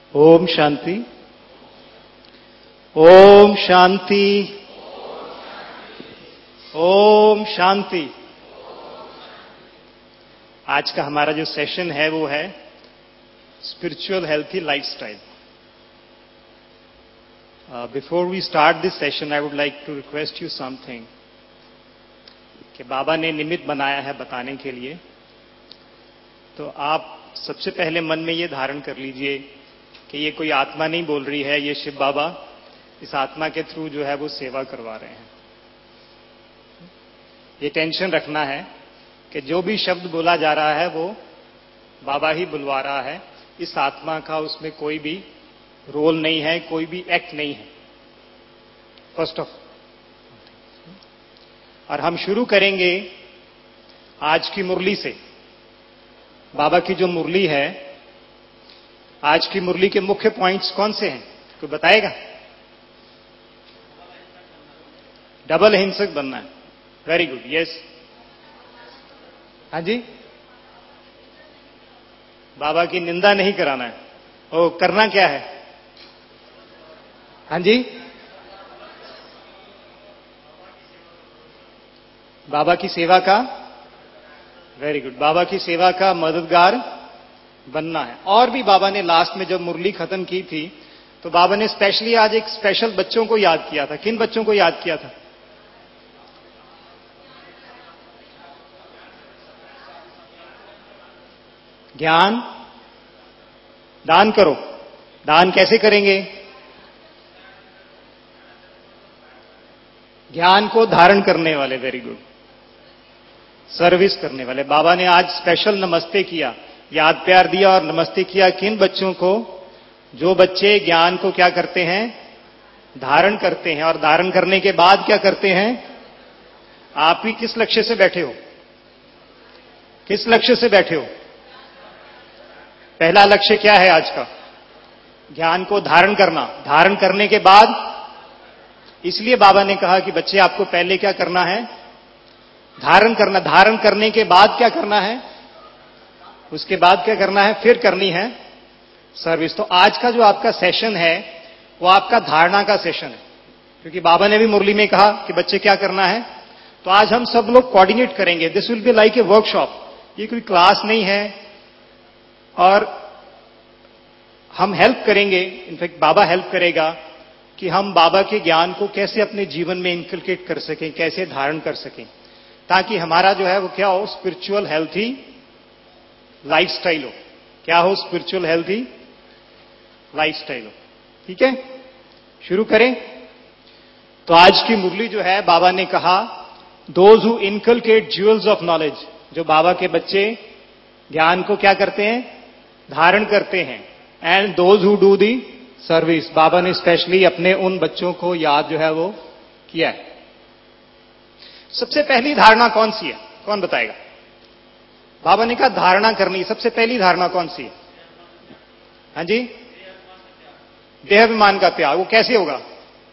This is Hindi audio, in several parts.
ओम शांति। ओम शांति। ओम शांति। आज का हमारा जो सेशन है वो है spiritual healthy lifestyle. Before we start this session I would like to request you something कि बाबा ने निमित्त बनाया है बताने के लिए। तो आप सबसे पहले मन में ये धारण कर लीजिए कि ये कोई आत्मा नहीं बोल रही है, ये शिव बाबा इस आत्मा के थ्रू जो है वो सेवा करवा रहे हैं। ये टेंशन रखना है कि जो भी शब्द बोला जा रहा है वो बाबा ही बुलवा रहा है। इस आत्मा का उसमें कोई भी रोल नहीं है, कोई भी एक्ट नहीं है। फर्स्ट ऑफ और हम शुरू करेंगे आज की मुरली से। बाबा की जो मुरली है, आज की मुरली के मुख्य पॉइंट्स कौन से हैं, कोई बताएगा? डबल हिंसक बनना है। Very good, yes. हाँ जी, बाबा की निंदा नहीं कराना है। ओ, करना क्या है? हाँ जी, बाबा की सेवा का, वेरी गुड, बाबा की सेवा का मददगार बनना है। और भी बाबा ने लास्ट में जब मुरली खत्म की थी तो बाबा ने स्पेशली आज एक स्पेशल बच्चों को याद किया था। किन बच्चों को याद किया था? ज्ञान दान करो। दान कैसे करेंगे? ज्ञान को धारण करने वाले, वेरी गुड, सर्विस करने वाले। बाबा ने आज स्पेशल नमस्ते किया, याद प्यार दिया और नमस्ते किया। किन बच्चों को? जो बच्चे ज्ञान को क्या करते हैं? धारण करते हैं। और धारण करने के बाद क्या करते हैं? आप ही किस लक्ष्य से बैठे हो? किस लक्ष्य से बैठे हो? पहला लक्ष्य क्या है आज का? ज्ञान को धारण करना। धारण करने के बाद, इसलिए बाबा ने कहा कि बच्चे आपको पहले क्या करना है? धारण करना। धारण करने के बाद क्या करना है? उसके बाद क्या करना है? फिर करनी है सर्विस। तो आज का जो आपका सेशन है वो आपका धारणा का सेशन है, क्योंकि बाबा ने भी मुरली में कहा कि बच्चे क्या करना है। तो आज हम सब लोग कोऑर्डिनेट करेंगे। This will be like a workshop. ये कोई क्लास नहीं है। और हम हेल्प करेंगे, इनफैक्ट बाबा हेल्प करेगा कि हम बाबा के ज्ञान को कैसे अपने जीवन में इनकलकेट कर सकें, कैसे धारण कर सकें, ताकि हमारा जो है वो क्या हो? स्पिरिचुअल हेल्थी लाइफस्टाइल हो। क्या हो? स्पिरिचुअल हेल्थी लाइफस्टाइल हो। ठीक है, शुरू करें। तो आज की मुरली जो है, बाबा ने कहा those who inculcate jewels of knowledge. जो बाबा के बच्चे ज्ञान को क्या करते हैं? धारण करते हैं। And those who do the service. Baba ने स्पेशली अपने उन बच्चों को याद जो है वो किया है। सबसे पहली धारणा कौन सी है? कौन बताएगा? बाबा ने कहा धारणा करनी। सबसे पहली धारणा कौन सी है? हाँ जी, देहाभिमान का त्याग। वो कैसे होगा?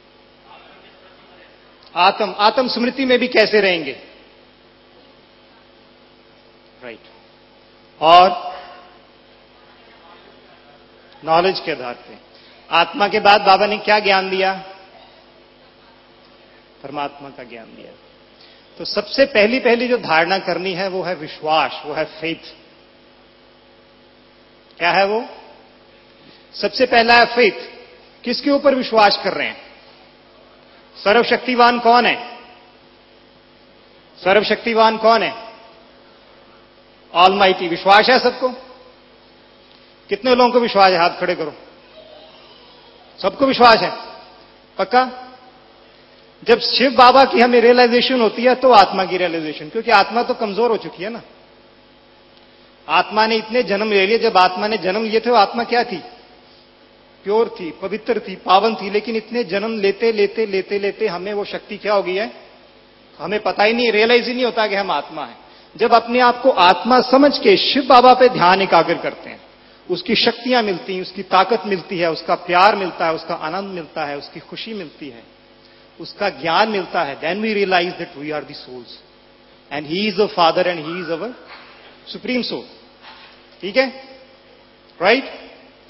आत्म स्मृति में भी कैसे रहेंगे? राइट। और नॉलेज के आधार पे। आत्मा के बाद बाबा ने क्या ज्ञान दिया? परमात्मा का ज्ञान दिया। तो सबसे पहली जो धारणा करनी है वो है विश्वास, वो है फेथ। क्या है वो? सबसे पहला है फेथ। किसके ऊपर विश्वास कर रहे हैं? सर्वशक्तिवान कौन है? सर्वशक्तिवान कौन है? ऑलमाइटी। विश्वास है सबको? कितने लोगों को विश्वास है? हाथ खड़े करो। सबको विश्वास है? पक्का? जब शिव बाबा की हमें रियलाइजेशन होती है तो आत्मा की रियलाइजेशन, क्योंकि आत्मा तो कमजोर हो चुकी है ना। आत्मा ने इतने जन्म ले लिए। जब आत्मा ने जन्म लिए थे, वो आत्मा क्या थी? प्योर थी, पवित्र थी, पावन थी। लेकिन इतने जन्म लेते लेते लेते लेते हमें वो शक्ति क्या हो गई है? हमें पता ही नहीं, रियलाइज ही नहीं होता कि हम आत्मा हैं। जब अपने आप को आत्मा समझ के शिव बाबा पे ध्यान एकाग्र करते हैं, उसकी शक्तियां मिलती हैं, उसकी ताकत मिलती है, उसका प्यार मिलता है, उसका आनंद मिलता है, उसकी खुशी मिलती है, उसका ज्ञान मिलता है। Then we realise that we are the souls and he is a father and he is our supreme soul. ठीक है, राइट?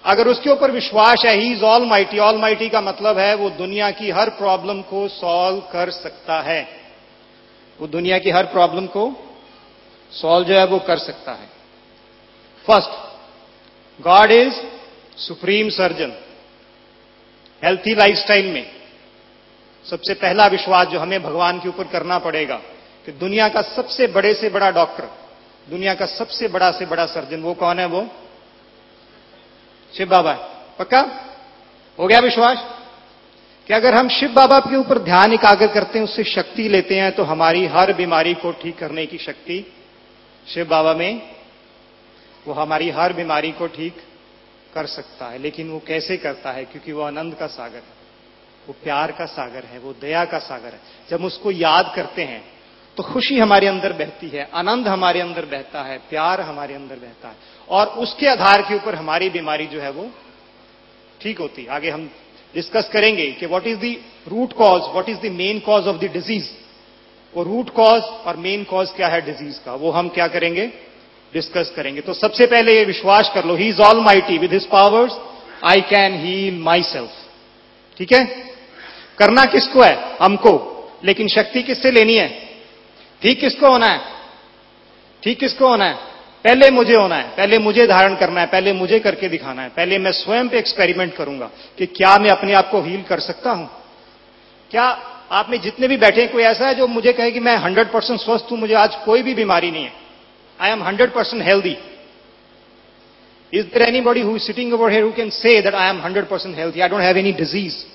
अगर उसके ऊपर विश्वास है, he is almighty. Almighty का मतलब है वो दुनिया की हर प्रॉब्लम को सॉल्व कर सकता है। वो दुनिया की हर प्रॉब्लम को सॉल्व जो है वो कर सकता है। First, God is supreme surgeon. Healthy lifestyle में सबसे पहला विश्वास जो हमें भगवान के ऊपर करना पड़ेगा कि दुनिया का सबसे बड़े से बड़ा डॉक्टर, दुनिया का सबसे बड़ा से बड़ा सर्जन, वो कौन है? वो शिव बाबा है। पक्का हो गया विश्वास कि अगर हम शिव बाबा के ऊपर ध्यान एकाग्र करते हैं, उससे शक्ति लेते हैं, तो हमारी हर बीमारी को ठीक करने की शक्ति शिव बाबा में, वो हमारी हर बीमारी को ठीक कर सकता है। लेकिन वो कैसे करता है? क्योंकि वो आनंद का सागर है, वो प्यार का सागर है, वो दया का सागर है। जब हम उसको याद करते हैं तो खुशी हमारे अंदर बहती है, आनंद हमारे अंदर बहता है, प्यार हमारे अंदर बहता है, और उसके आधार के ऊपर हमारी बीमारी जो है वो ठीक होती है। आगे हम डिस्कस करेंगे कि what is the root cause, what is the main cause of the disease. वो रूट कॉज और मेन कॉज क्या है डिजीज का, वो हम क्या करेंगे? डिस्कस करेंगे। तो सबसे पहले ये विश्वास कर लो, he is almighty, with his powers I can heal myself. ठीक है? करना किसको है? हमको। लेकिन शक्ति किससे लेनी है? ठीक किसको होना है? ठीक किसको होना है? पहले मुझे होना है, पहले मुझे धारण करना है, पहले मुझे करके दिखाना है। पहले मैं स्वयं पे एक्सपेरिमेंट करूंगा कि क्या मैं अपने आप को हील कर सकता हूं। क्या आप में जितने भी बैठे हैं, कोई ऐसा है जो मुझे कहे कि मैं 100% स्वस्थ हूं, मुझे आज कोई भी बीमारी नहीं है, I am 100% healthy? Is there anybody who is sitting over here who can say that I am 100% healthy, I don't have any disease?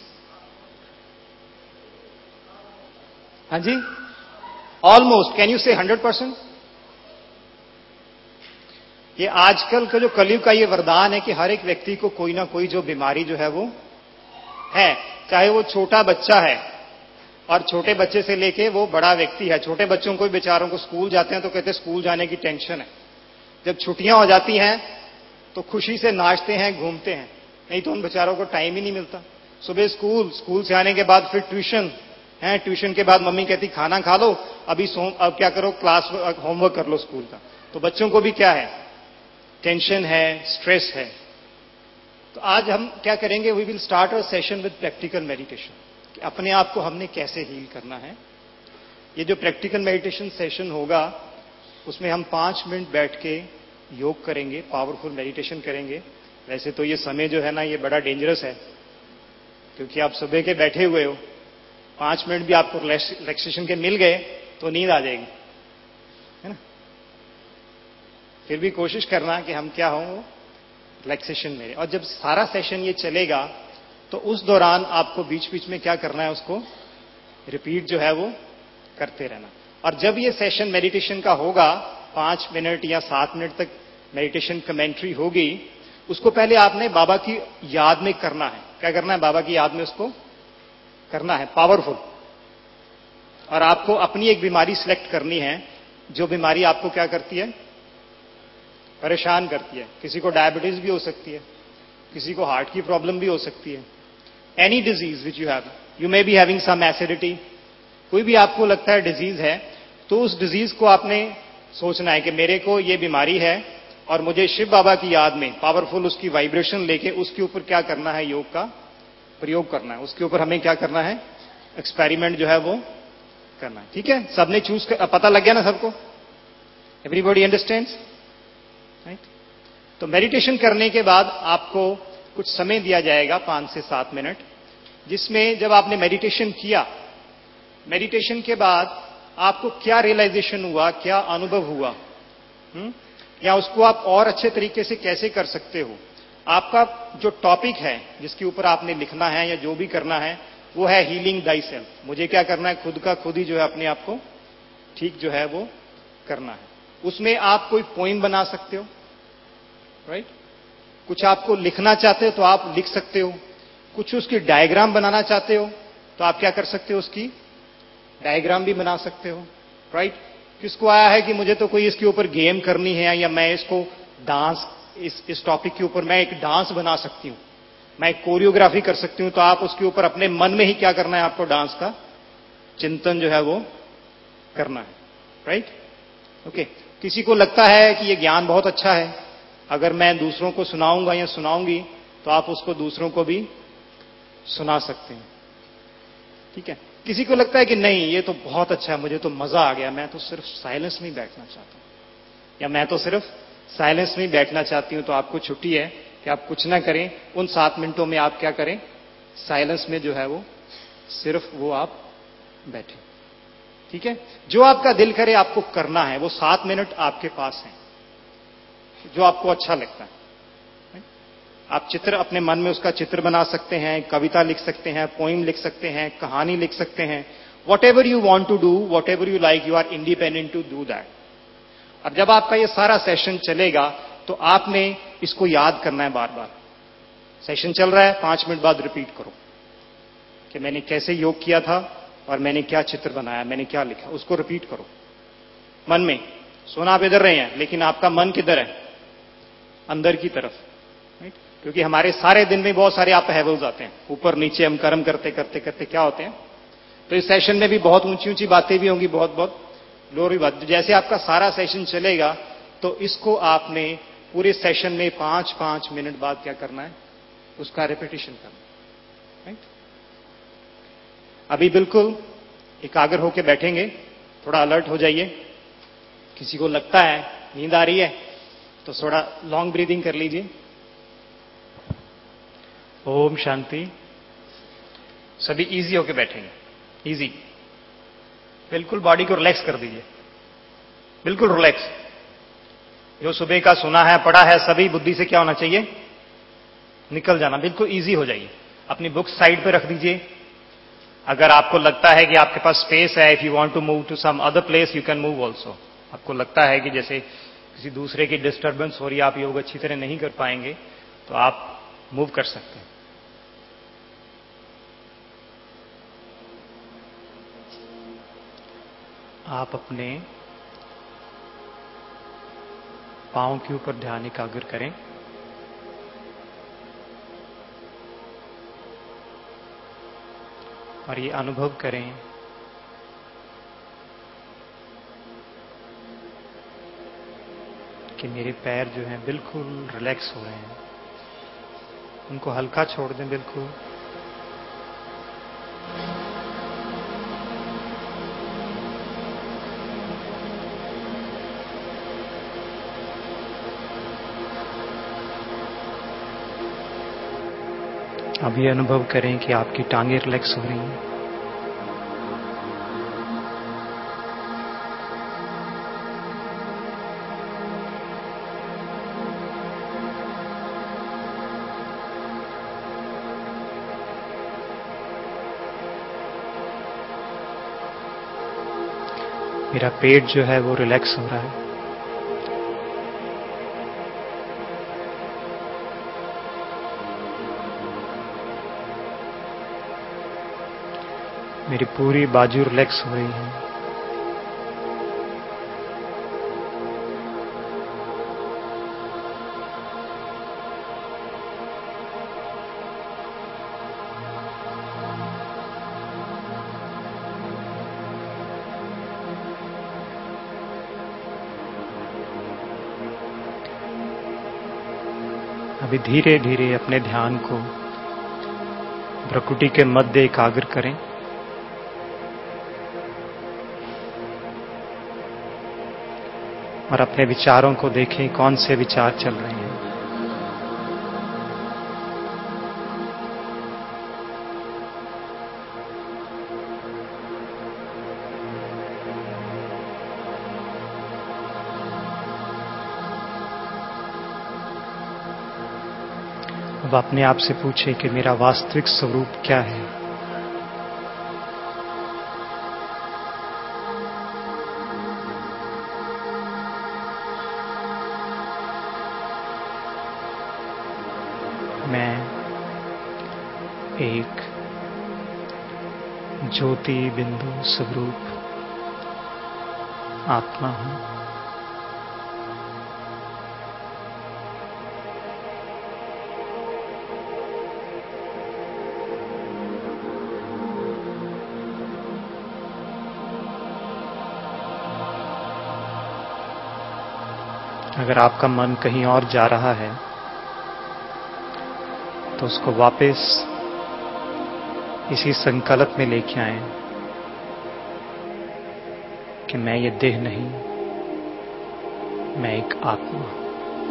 हाँ जी, ऑलमोस्ट। कैन यू से 100%? ये आजकल का जो कलयुग का ये वरदान है कि हर एक व्यक्ति को कोई ना कोई जो बीमारी जो है वो है, चाहे वो छोटा बच्चा है और छोटे बच्चे से लेके वो बड़ा व्यक्ति है। छोटे बच्चों को बेचारों को स्कूल जाते हैं तो कहते हैं स्कूल जाने की टेंशन है। जब छुट्टियां हो जाती हैं तो खुशी से नाचते हैं, घूमते हैं, नहीं तो उन बेचारों को टाइम ही नहीं मिलता। सुबह स्कूल, स्कूल से आने के बाद फिर ट्यूशन है, ट्यूशन के बाद मम्मी कहती खाना खा लो, अब क्या करो, क्लास होमवर्क कर लो स्कूल का। तो बच्चों को भी क्या है? टेंशन है, स्ट्रेस है। तो आज हम क्या करेंगे? We will start a session with practical meditation कि अपने आप को हमने कैसे हील करना है। ये जो प्रैक्टिकल मेडिटेशन सेशन होगा उसमें हम 5 मिनट बैठ के योग करेंगे, पावरफुल मेडिटेशन करेंगे। वैसे तो ये समय जो है ना ये बड़ा डेंजरस है, क्योंकि आप सुबह के बैठे हुए हो, 5 मिनट भी आपको रिलैक्सेशन के मिल गए तो नींद आ जाएगी, है ना? फिर भी कोशिश करना कि हम क्या हो रिलैक्सेशन में। और जब सारा सेशन ये चलेगा तो उस दौरान आपको बीच बीच में क्या करना है? उसको रिपीट जो है वो करते रहना। और जब ये सेशन मेडिटेशन का होगा, 5 मिनट या 7 मिनट तक मेडिटेशन कमेंट्री होगी, उसको पहले आपने बाबा की याद में करना है। क्या करना है? बाबा की याद में उसको करना है, पावरफुल। और आपको अपनी एक बीमारी सिलेक्ट करनी है, जो बीमारी आपको क्या करती है? परेशान करती है। किसी को डायबिटीज भी हो सकती है, किसी को हार्ट की प्रॉब्लम भी हो सकती है। Any disease which you have, you may be having some acidity, कोई भी आपको लगता है डिजीज है, तो उस डिजीज को आपने सोचना है कि मेरे को ये बीमारी है और मुझे शिव बाबा की याद में पावरफुल उसकी वाइब्रेशन लेके उसके ऊपर क्या करना है? योग का प्रयोग करना है। उसके ऊपर हमें क्या करना है? एक्सपेरिमेंट जो है वो करना है। ठीक है? सबने चूज कर, पता लग गया ना सबको? Everybody understands, right? तो मेडिटेशन करने के बाद आपको कुछ समय दिया जाएगा, 5 से 7 मिनट, जिसमें जब आपने मेडिटेशन किया, मेडिटेशन के बाद आपको क्या रियलाइजेशन हुआ, क्या अनुभव हुआ, या उसको आप और अच्छे तरीके से कैसे कर सकते हो। आपका जो टॉपिक है जिसके ऊपर आपने लिखना है या जो भी करना है वो है हीलिंग दाई सेल्फ। मुझे क्या करना है? खुद का खुद ही जो है अपने आप को ठीक जो है वो करना है। उसमें आप कोई पोइम बना सकते हो, राइट? कुछ आपको लिखना चाहते हो तो आप लिख सकते हो, कुछ उसकी डायग्राम बनाना चाहते हो तो आप क्या कर सकते हो? उसकी डायग्राम भी बना सकते हो, राइट? किसको आया है कि मुझे तो कोई इसके ऊपर गेम करनी है, या मैं इसको डांस, इस टॉपिक के ऊपर मैं एक डांस बना सकती हूं, मैं एक कोरियोग्राफी कर सकती हूं, तो आप उसके ऊपर अपने मन में ही क्या करना है? आपको डांस का चिंतन जो है वो करना है, राइट? ओके। किसी को लगता है कि ये ज्ञान बहुत अच्छा है, अगर मैं दूसरों को सुनाऊंगा या सुनाऊंगी तो आप उसको दूसरों को भी सुना सकते हैं। ठीक है। किसी को लगता है कि नहीं ये तो बहुत अच्छा है, मुझे तो मजा आ गया, मैं तो सिर्फ साइलेंस में बैठना चाहता हूं, या मैं तो सिर्फ साइलेंस में बैठना चाहती हूं, तो आपको छुट्टी है कि आप कुछ ना करें। उन 7 मिनटों में आप क्या करें, साइलेंस में जो है वो सिर्फ वो आप बैठे। ठीक है। जो आपका दिल करे आपको करना है, वो 7 मिनट आपके पास हैं, जो आपको अच्छा लगता है। आप चित्र अपने मन में उसका चित्र बना सकते हैं, कविता लिख सकते हैं, पोइम लिख सकते हैं, कहानी लिख सकते हैं। Whatever you want to do, whatever you like, you are independent to do that. अब जब आपका ये सारा सेशन चलेगा तो आपने इसको याद करना है बार बार। सेशन चल रहा है, 5 मिनट बाद रिपीट करो कि मैंने कैसे योग किया था और मैंने क्या चित्र बनाया, मैंने क्या लिखा, उसको रिपीट करो मन में। सोना आप इधर रहे हैं, लेकिन आपका मन किधर है, अंदर की तरफ। राइट। क्योंकि हमारे सारे दिन में बहुत सारे आप हैवल्स आते हैं, ऊपर नीचे हम कर्म करते करते करते क्या होते हैं। तो इस सेशन में भी बहुत ऊंची ऊंची बातें भी होंगी, बहुत बहुत लोअर भी बात। जैसे आपका सारा सेशन चलेगा तो इसको आपने पूरे सेशन में 5-5 मिनट बाद क्या करना है, उसका रिपीटिशन करना। राइट। अभी बिल्कुल एकाग्र होकर बैठेंगे, थोड़ा अलर्ट हो जाइए। किसी को लगता है नींद आ रही है तो थोड़ा लॉन्ग ब्रीदिंग कर लीजिए। ओम शांति। सभी इजी होके बैठेंगे, इजी। बिल्कुल बॉडी को रिलैक्स कर दीजिए, बिल्कुल रिलैक्स। जो सुबह का सुना है पढ़ा है सभी बुद्धि से क्या होना चाहिए, निकल जाना। बिल्कुल इजी हो जाइए। अपनी बुक साइड पे रख दीजिए। अगर आपको लगता है कि आपके पास स्पेस है, if you want to move to some other place you can move also. आपको लगता है कि जैसे किसी दूसरे की डिस्टर्बेंस हो रही है, आप योग अच्छी तरह नहीं कर पाएंगे, तो आप मूव कर सकते हैं। आप अपने पांव के ऊपर ध्यान एकाग्र करें। और ये अनुभव करें कि मेरे पैर जो हैं बिल्कुल रिलैक्स हो रहे हैं। उनको हल्का छोड़ दें बिल्कुल। अब ये अनुभव करें कि आपकी टांगें रिलैक्स हो रही हैं। मेरा पेट जो है वो रिलैक्स हो रहा है। मेरी पूरी बाजू रिलैक्स हो रही है। अभी धीरे धीरे अपने ध्यान को भ्रुकुटी के मध्य एकाग्र करें। और अपने विचारों को देखें, कौन से विचार चल रहे हैं। अब अपने आप से पूछें कि मेरा वास्तविक स्वरूप क्या है। मैं एक ज्योति बिंदु स्वरूप आत्मा हूं। अगर आपका मन कहीं और जा रहा है तो उसको वापस इसी संकल्प में लेके आए कि मैं ये देह नहीं, मैं एक आत्मा हूं।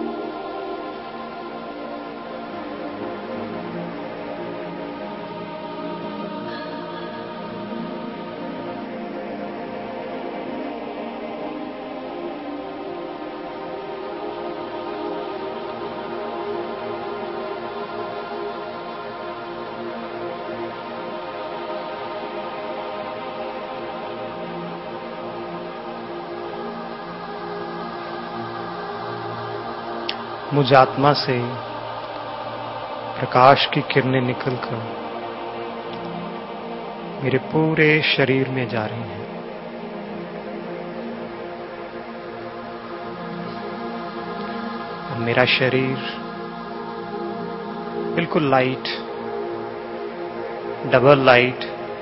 मुझ आत्मा से प्रकाश की किरणें निकलकर मेरे पूरे शरीर में जा रही हैं। और मेरा शरीर बिल्कुल लाइट, डबल लाइट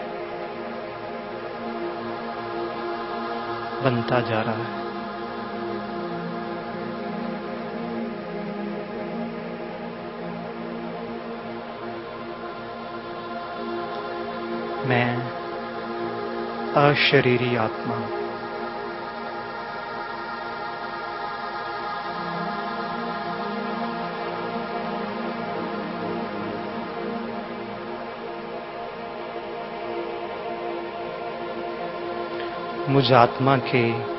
बनता जा रहा है। मैं अशरीरी आत्मा हूं। मुझ आत्मा के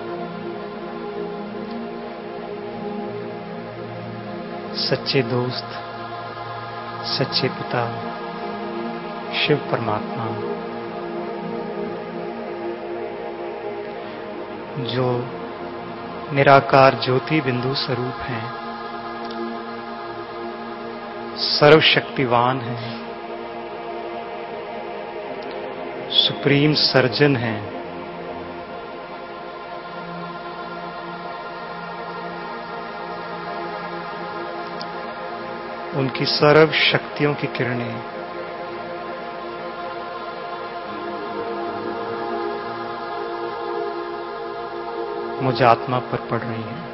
सच्चे दोस्त, सच्चे पिता शिव परमात्मा, जो निराकार ज्योति बिंदु स्वरूप हैं, सर्वशक्तिवान हैं, सुप्रीम सर्जन हैं, उनकी सर्व शक्तियों की किरणें मुझ आत्मा पर पड़ रही हैं।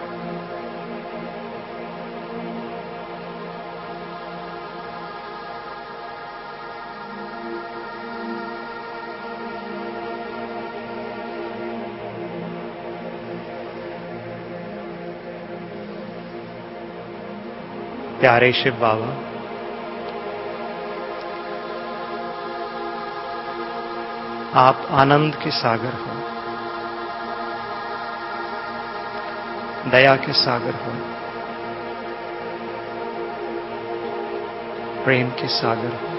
प्यारे शिव बाबा, आप आनंद के सागर हो, दया के सागर हो, प्रेम के सागर हो।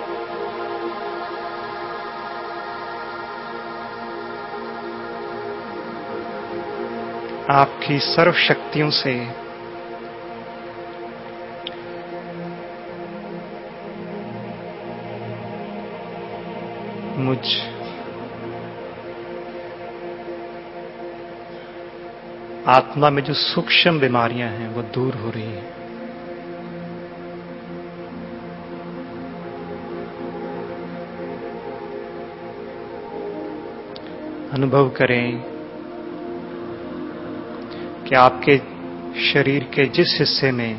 आपकी सर्व शक्तियों से मुझ आत्मा में जो सूक्ष्म बीमारियां हैं वो दूर हो रही हैं। अनुभव करें कि आपके शरीर के जिस हिस्से में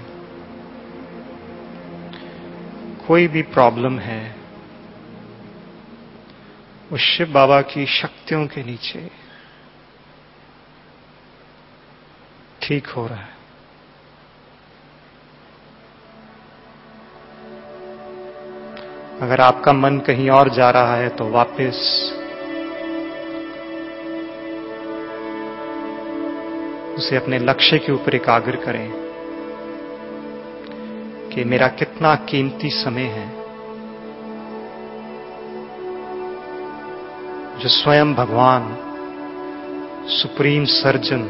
कोई भी प्रॉब्लम है, वो शिव बाबा की शक्तियों के नीचे ठीक हो रहा है। अगर आपका मन कहीं और जा रहा है तो वापस उसे अपने लक्ष्य के ऊपर एकाग्र करें कि मेरा कितना कीमती समय है जो स्वयं भगवान सुप्रीम सर्जन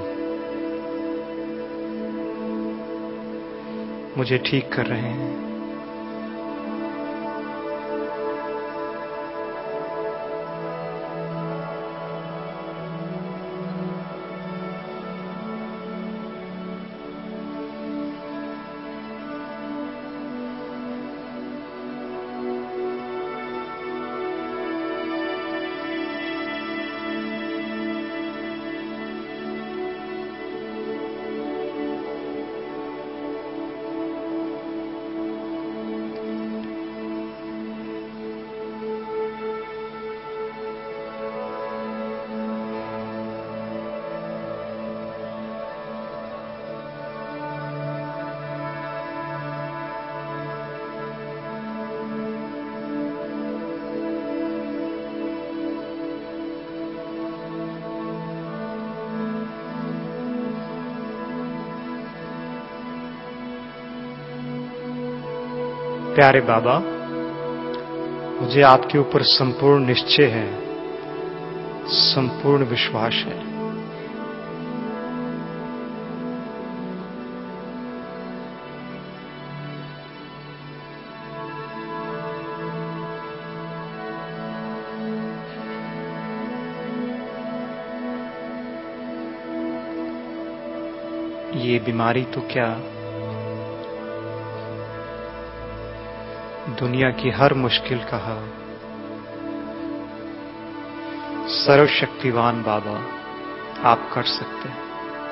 मुझे ठीक कर रहे हैं। प्यारे बाबा, मुझे आपके ऊपर संपूर्ण निश्चय है, संपूर्ण विश्वास है। ये बीमारी तो क्या, दुनिया की हर मुश्किल का हल सर्वशक्तिवान बाबा आप कर सकते हैं।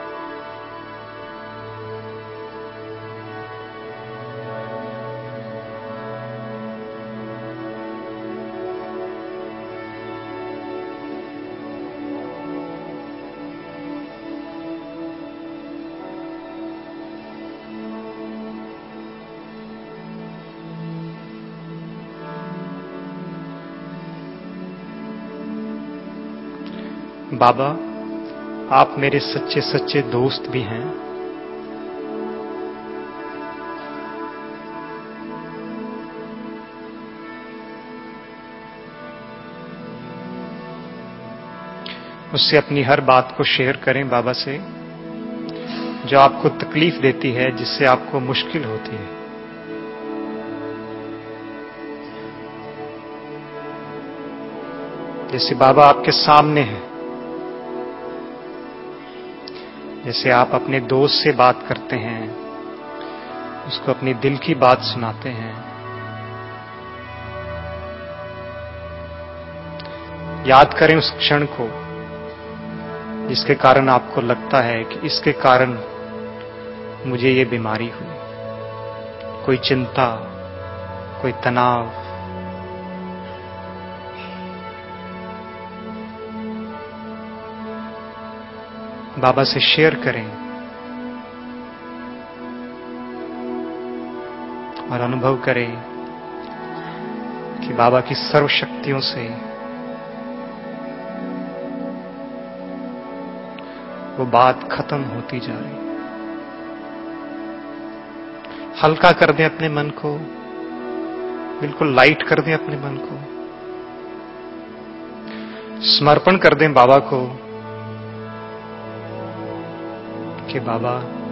बाबा, आप मेरे सच्चे सच्चे दोस्त भी हैं। मुझसे अपनी हर बात को शेयर करें बाबा से, जो आपको तकलीफ देती है, जिससे आपको मुश्किल होती है। जैसे बाबा आपके सामने हैं, जैसे आप अपने दोस्त से बात करते हैं, उसको अपनी दिल की बात सुनाते हैं। याद करें उस क्षण को जिसके कारण आपको लगता है कि इसके कारण मुझे ये बीमारी हुई। कोई चिंता, कोई तनाव, बाबा से शेयर करें और अनुभव करें कि बाबा की सर्व शक्तियों से वो बात खत्म होती जा रही। हल्का कर दें अपने मन को, बिल्कुल लाइट कर दें अपने मन को, समर्पण कर दें बाबा को कि बाबा,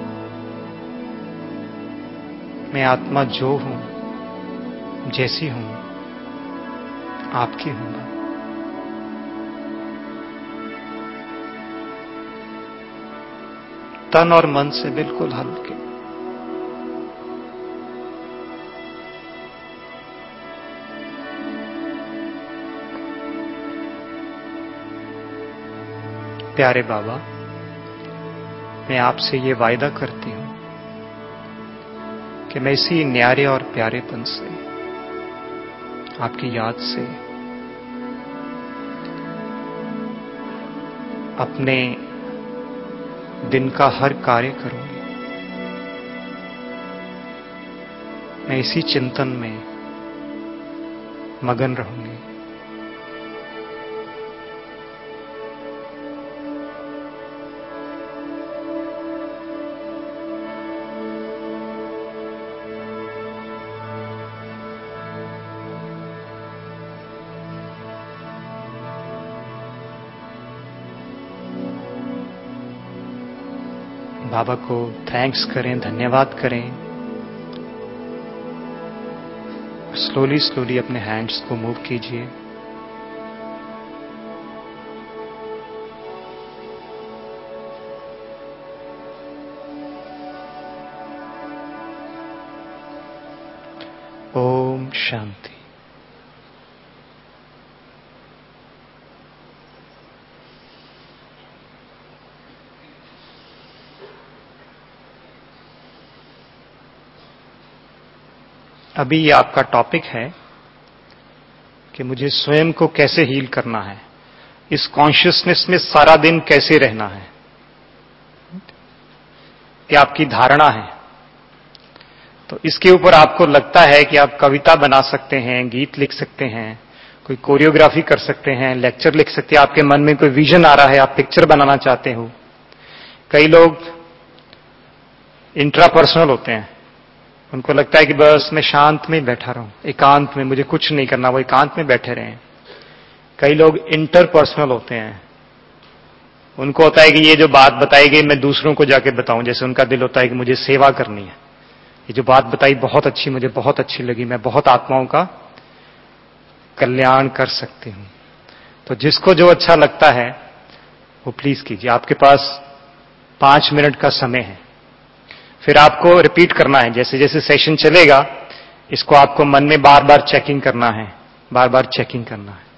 मैं आत्मा जो हूं, जैसी हूं, आपकी हूं। तन और मन से बिल्कुल हल्के। प्यारे बाबा, मैं आपसे ये वायदा करती हूं कि मैं इसी न्यारे और प्यारेपन से, आपकी याद से अपने दिन का हर कार्य करूंगी। मैं इसी चिंतन में मगन रहूंगी। बाबा को थैंक्स करें, धन्यवाद करें। स्लोली स्लोली अपने हैंड्स को मूव कीजिए। ओम शांति। अभी ये आपका टॉपिक है कि मुझे स्वयं को कैसे हील करना है, इस कॉन्शियसनेस में सारा दिन कैसे रहना है। ये आपकी धारणा है। तो इसके ऊपर आपको लगता है कि आप कविता बना सकते हैं, गीत लिख सकते हैं, कोई कोरियोग्राफी कर सकते हैं, लेक्चर लिख सकते हैं। आपके मन में कोई विजन आ रहा है, आप पिक्चर बनाना चाहते हो। कई लोग इंट्रापर्सनल होते हैं, उनको लगता है कि बस मैं शांत में बैठा रहूं, एकांत में, मुझे कुछ नहीं करना, वो एकांत में बैठे रहें। कई लोग इंटरपर्सनल होते हैं, उनको होता है कि ये जो बात बताई गई मैं दूसरों को जाके बताऊं, जैसे उनका दिल होता है कि मुझे सेवा करनी है, ये जो बात बताई बहुत अच्छी, मुझे बहुत अच्छी लगी, मैं बहुत आत्माओं का कल्याण कर सकती हूं। तो जिसको जो अच्छा लगता है वो प्लीज कीजिए। आपके पास 5 मिनट का समय है, फिर आपको रिपीट करना है। जैसे जैसे सेशन चलेगा इसको आपको मन में बार बार चेकिंग करना है, बार बार चेकिंग करना है।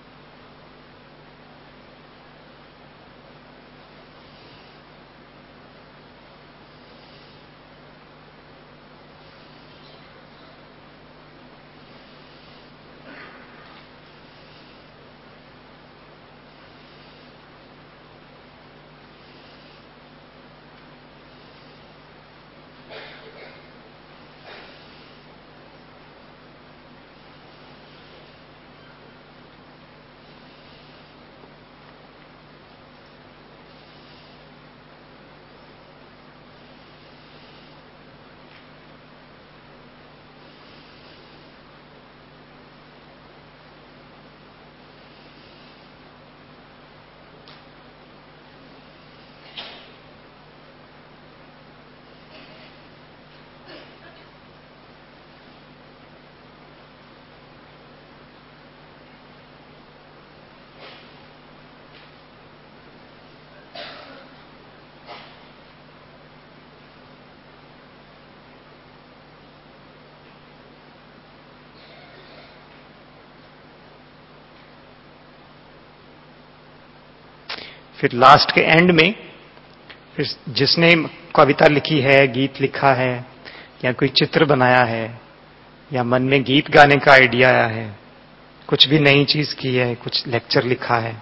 फिर लास्ट के एंड में फिर जिसने कविता लिखी है, गीत लिखा है, या कोई चित्र बनाया है, या मन में गीत गाने का आइडिया आया है, कुछ भी नई चीज की है, कुछ लेक्चर लिखा है,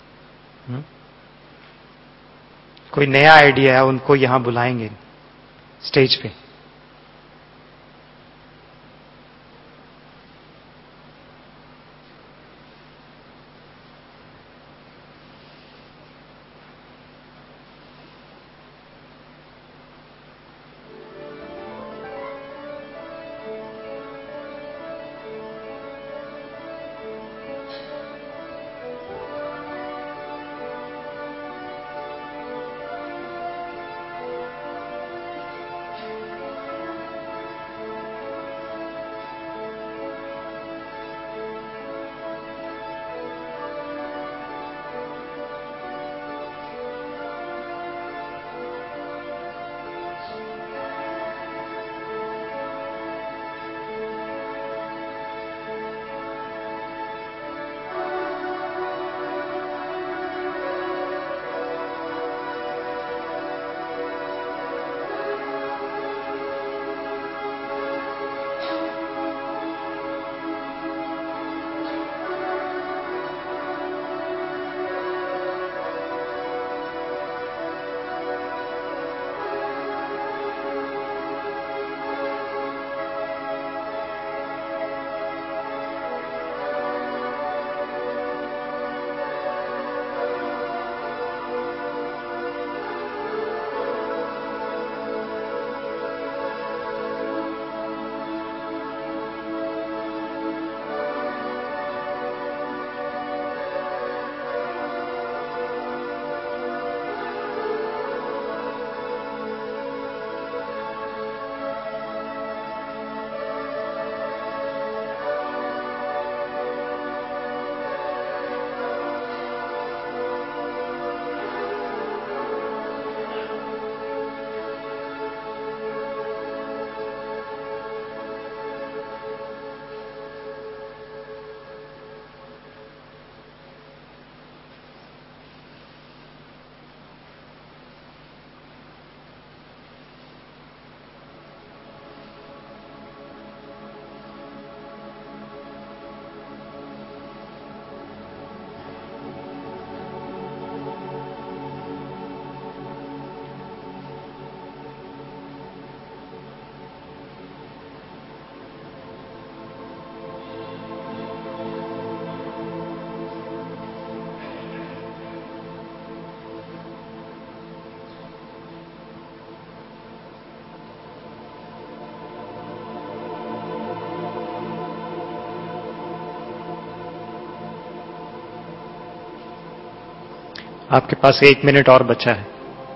कोई नया आइडिया है, उनको यहां बुलाएंगे स्टेज पे। आपके पास 1 मिनट और बचा है।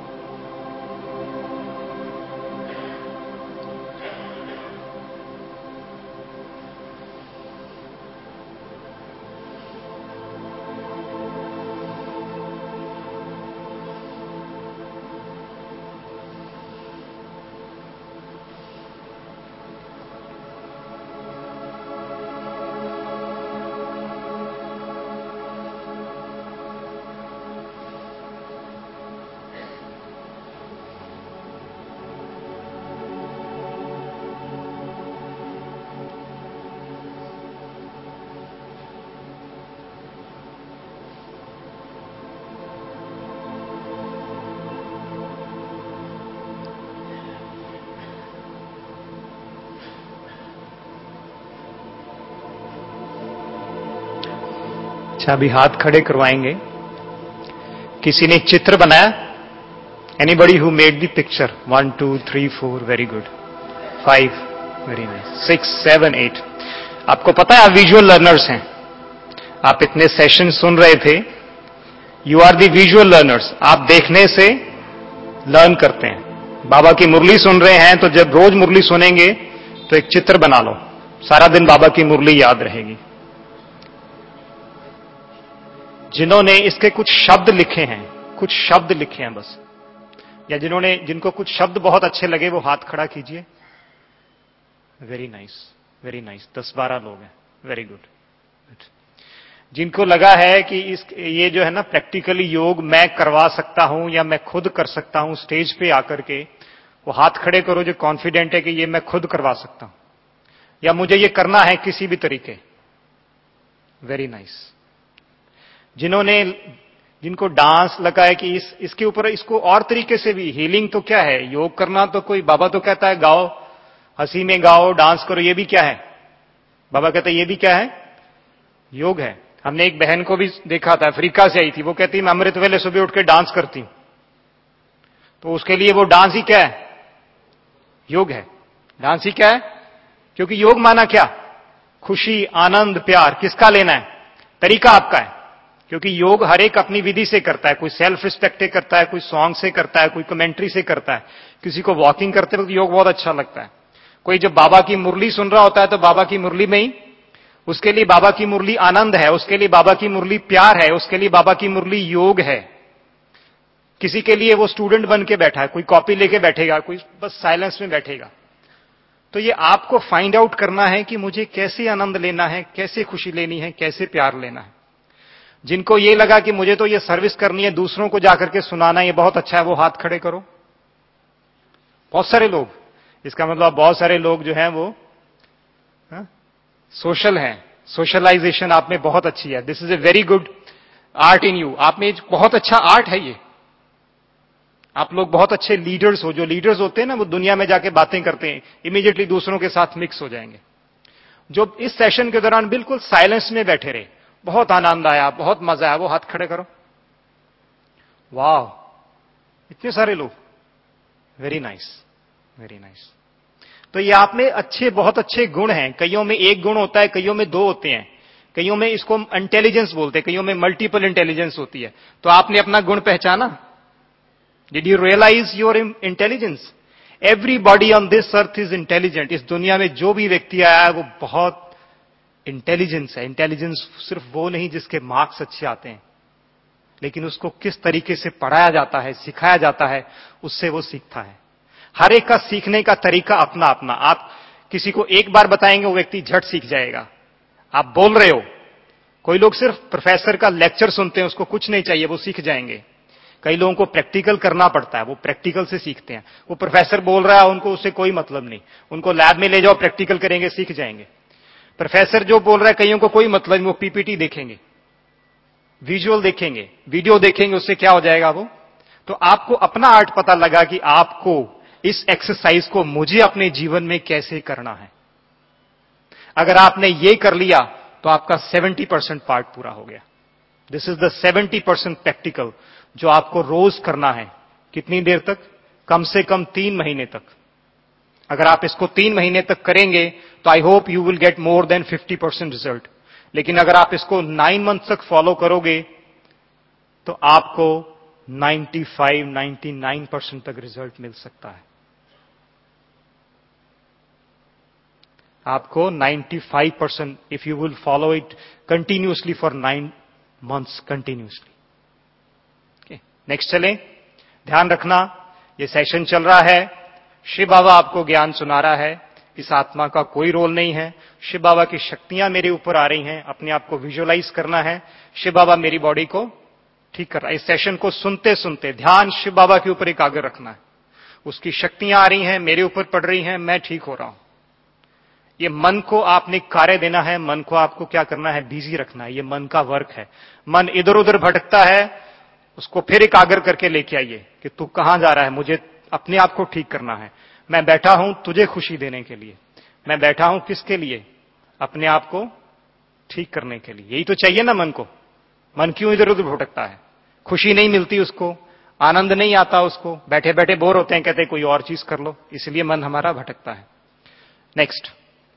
अच्छा, अभी हाथ खड़े करवाएंगे। किसी ने चित्र बनाया? Anybody who made the picture? 1 2 3 4, very good. 5, very nice. 6 7 8। आपको पता है आप विजुअल लर्नर्स हैं। आप इतने सेशन सुन रहे थे। You are the visual learners. आप देखने से लर्न करते हैं। बाबा की मुरली सुन रहे हैं, तो जब रोज मुरली सुनेंगे तो एक चित्र बना लो, सारा दिन बाबा की मुरली याद रहेगी। जिन्होंने इसके कुछ शब्द लिखे हैं, कुछ शब्द लिखे हैं बस, या जिनको कुछ शब्द बहुत अच्छे लगे वो हाथ खड़ा कीजिए। Very nice, very nice. 10-12 लोग हैं, वेरी गुड। जिनको लगा है कि ये जो है ना प्रैक्टिकली योग मैं करवा सकता हूं या मैं खुद कर सकता हूं स्टेज पे आकर के, वो हाथ खड़े करो जो कॉन्फिडेंट है कि ये मैं खुद करवा सकता हूं या मुझे ये करना है किसी भी तरीके। Very nice. जिनको डांस लगा है कि इसके ऊपर इसको और तरीके से भी, हीलिंग तो क्या है, योग करना तो कोई, बाबा तो कहता है गाओ, हंसी में गाओ, डांस करो, ये भी क्या है? बाबा कहते हैं ये भी क्या है? योग है। हमने एक बहन को भी देखा था, अफ्रीका से आई थी, वो कहती मैं अमृत वेले सुबह उठ के डांस करती हूं। तो उसके लिए वो डांस ही क्या है? योग है। डांस ही क्या है? क्योंकि योग माना क्या? खुशी, आनंद, प्यार। किसका लेना है? तरीका आपका है। क्योंकि योग हर एक अपनी विधि से करता है। कोई सेल्फ रिस्पेक्ट से करता है, कोई सॉन्ग से करता है, कोई कमेंट्री से करता है, किसी को वॉकिंग करते वक्त योग बहुत अच्छा लगता है। कोई जब बाबा की मुरली सुन रहा होता है तो बाबा की मुरली में ही, उसके लिए बाबा की मुरली आनंद है, उसके लिए बाबा की मुरली प्यार है, उसके लिए बाबा की मुरली योग है। किसी के लिए वो स्टूडेंट बन के बैठा है, कोई कॉपी लेके बैठेगा, कोई बस साइलेंस में बैठेगा। तो ये आपको फाइंड आउट करना है कि मुझे कैसे आनंद लेना है, कैसे खुशी लेनी है, कैसे प्यार लेना है। जिनको ये लगा कि मुझे तो ये सर्विस करनी है, दूसरों को जाकर के सुनाना ये बहुत अच्छा है, वो हाथ खड़े करो। बहुत सारे लोग, इसका मतलब बहुत सारे लोग जो हैं वो सोशल हैं। सोशलाइजेशन आप में बहुत अच्छी है। This is a very good art in you. आप में बहुत अच्छा आर्ट है ये। आप लोग बहुत अच्छे लीडर्स हो। जो लीडर्स होते हैं ना वो दुनिया में जाके बातें करते हैं, इमीडिएटली दूसरों के साथ मिक्स हो जाएंगे। जो इस सेशन के दौरान बिल्कुल साइलेंस में बैठे रहे, बहुत आनंद आया, बहुत मजा आया, वो हाथ खड़े करो। वाह, इतने सारे लोग। Very nice, very nice. तो ये आप में अच्छे, बहुत अच्छे गुण हैं। कईयों में एक गुण होता है, कईयों में 2 होते हैं, कईयों में इसको इंटेलिजेंस बोलते हैं, कईयों में मल्टीपल इंटेलिजेंस होती है। तो आपने अपना गुण पहचाना? Did you realise your intelligence? Everybody on this earth is intelligent. इस दुनिया में जो भी व्यक्ति आया है वो बहुत इंटेलिजेंस है। इंटेलिजेंस सिर्फ वो नहीं जिसके मार्क्स अच्छे आते हैं, लेकिन उसको किस तरीके से पढ़ाया जाता है, सिखाया जाता है, उससे वो सीखता है। हर एक का सीखने का तरीका अपना अपना। आप किसी को एक बार बताएंगे वो व्यक्ति झट सीख जाएगा। आप बोल रहे हो, कोई लोग सिर्फ प्रोफेसर का लेक्चर सुनते हैं, उसको कुछ नहीं चाहिए, वो सीख जाएंगे। कई लोगों को प्रैक्टिकल करना पड़ता है, वो प्रैक्टिकल से सीखते हैं। वो प्रोफेसर बोल रहा है, उनको उससे कोई मतलब नहीं, उनको लैब में ले जाओ, प्रैक्टिकल करेंगे, सीख जाएंगे। प्रोफेसर जो बोल रहा है कईयों को कोई मतलब नहीं, वो पीपीटी देखेंगे, विजुअल देखेंगे, वीडियो देखेंगे, उससे क्या हो जाएगा वो। तो आपको अपना आर्ट पता लगा कि आपको इस एक्सरसाइज को मुझे अपने जीवन में कैसे करना है। अगर आपने ये कर लिया तो आपका 70% पार्ट पूरा हो गया। दिस इज द 70% प्रैक्टिकल जो आपको रोज करना है। कितनी देर तक? कम से कम 3 महीने तक। अगर आप इसको 3 महीने तक करेंगे तो I hope you will get more than 50% result. लेकिन अगर आप इसको 9 मंथ तक फॉलो करोगे तो आपको 95-99% तक रिजल्ट मिल सकता है। आपको 95% if you will follow it continuously for 9 months continuously. Next चलें। ध्यान रखना, ये सेशन चल रहा है, शिव बाबा आपको ज्ञान सुना रहा है, इस आत्मा का कोई रोल नहीं है। शिव बाबा की शक्तियां मेरे ऊपर आ रही हैं, अपने आप को विजुअलाइज करना है, शिव बाबा मेरी बॉडी को ठीक कर रहा है। इस सेशन को सुनते सुनते ध्यान शिव बाबा के ऊपर एकाग्र रखना है। उसकी शक्तियां आ रही हैं, मेरे ऊपर पड़ रही हैं, मैं ठीक हो रहा हूं। ये मन को आपने कार्य देना है, मन को आपको क्या करना है, बिजी रखना है। ये मन का वर्क है। मन इधर उधर भटकता है, उसको फिर एकाग्र करके लेके आइए कि तू कहां जा रहा है, मुझे अपने आप को ठीक करना है। मैं बैठा हूं तुझे खुशी देने के लिए, मैं बैठा हूं किसके लिए, अपने आप को ठीक करने के लिए। यही तो चाहिए ना मन को। मन क्यों इधर उधर भटकता है, खुशी नहीं मिलती उसको, आनंद नहीं आता उसको, बैठे बैठे बोर होते हैं, कहते हैं कोई और चीज कर लो, इसलिए मन हमारा भटकता है। Next,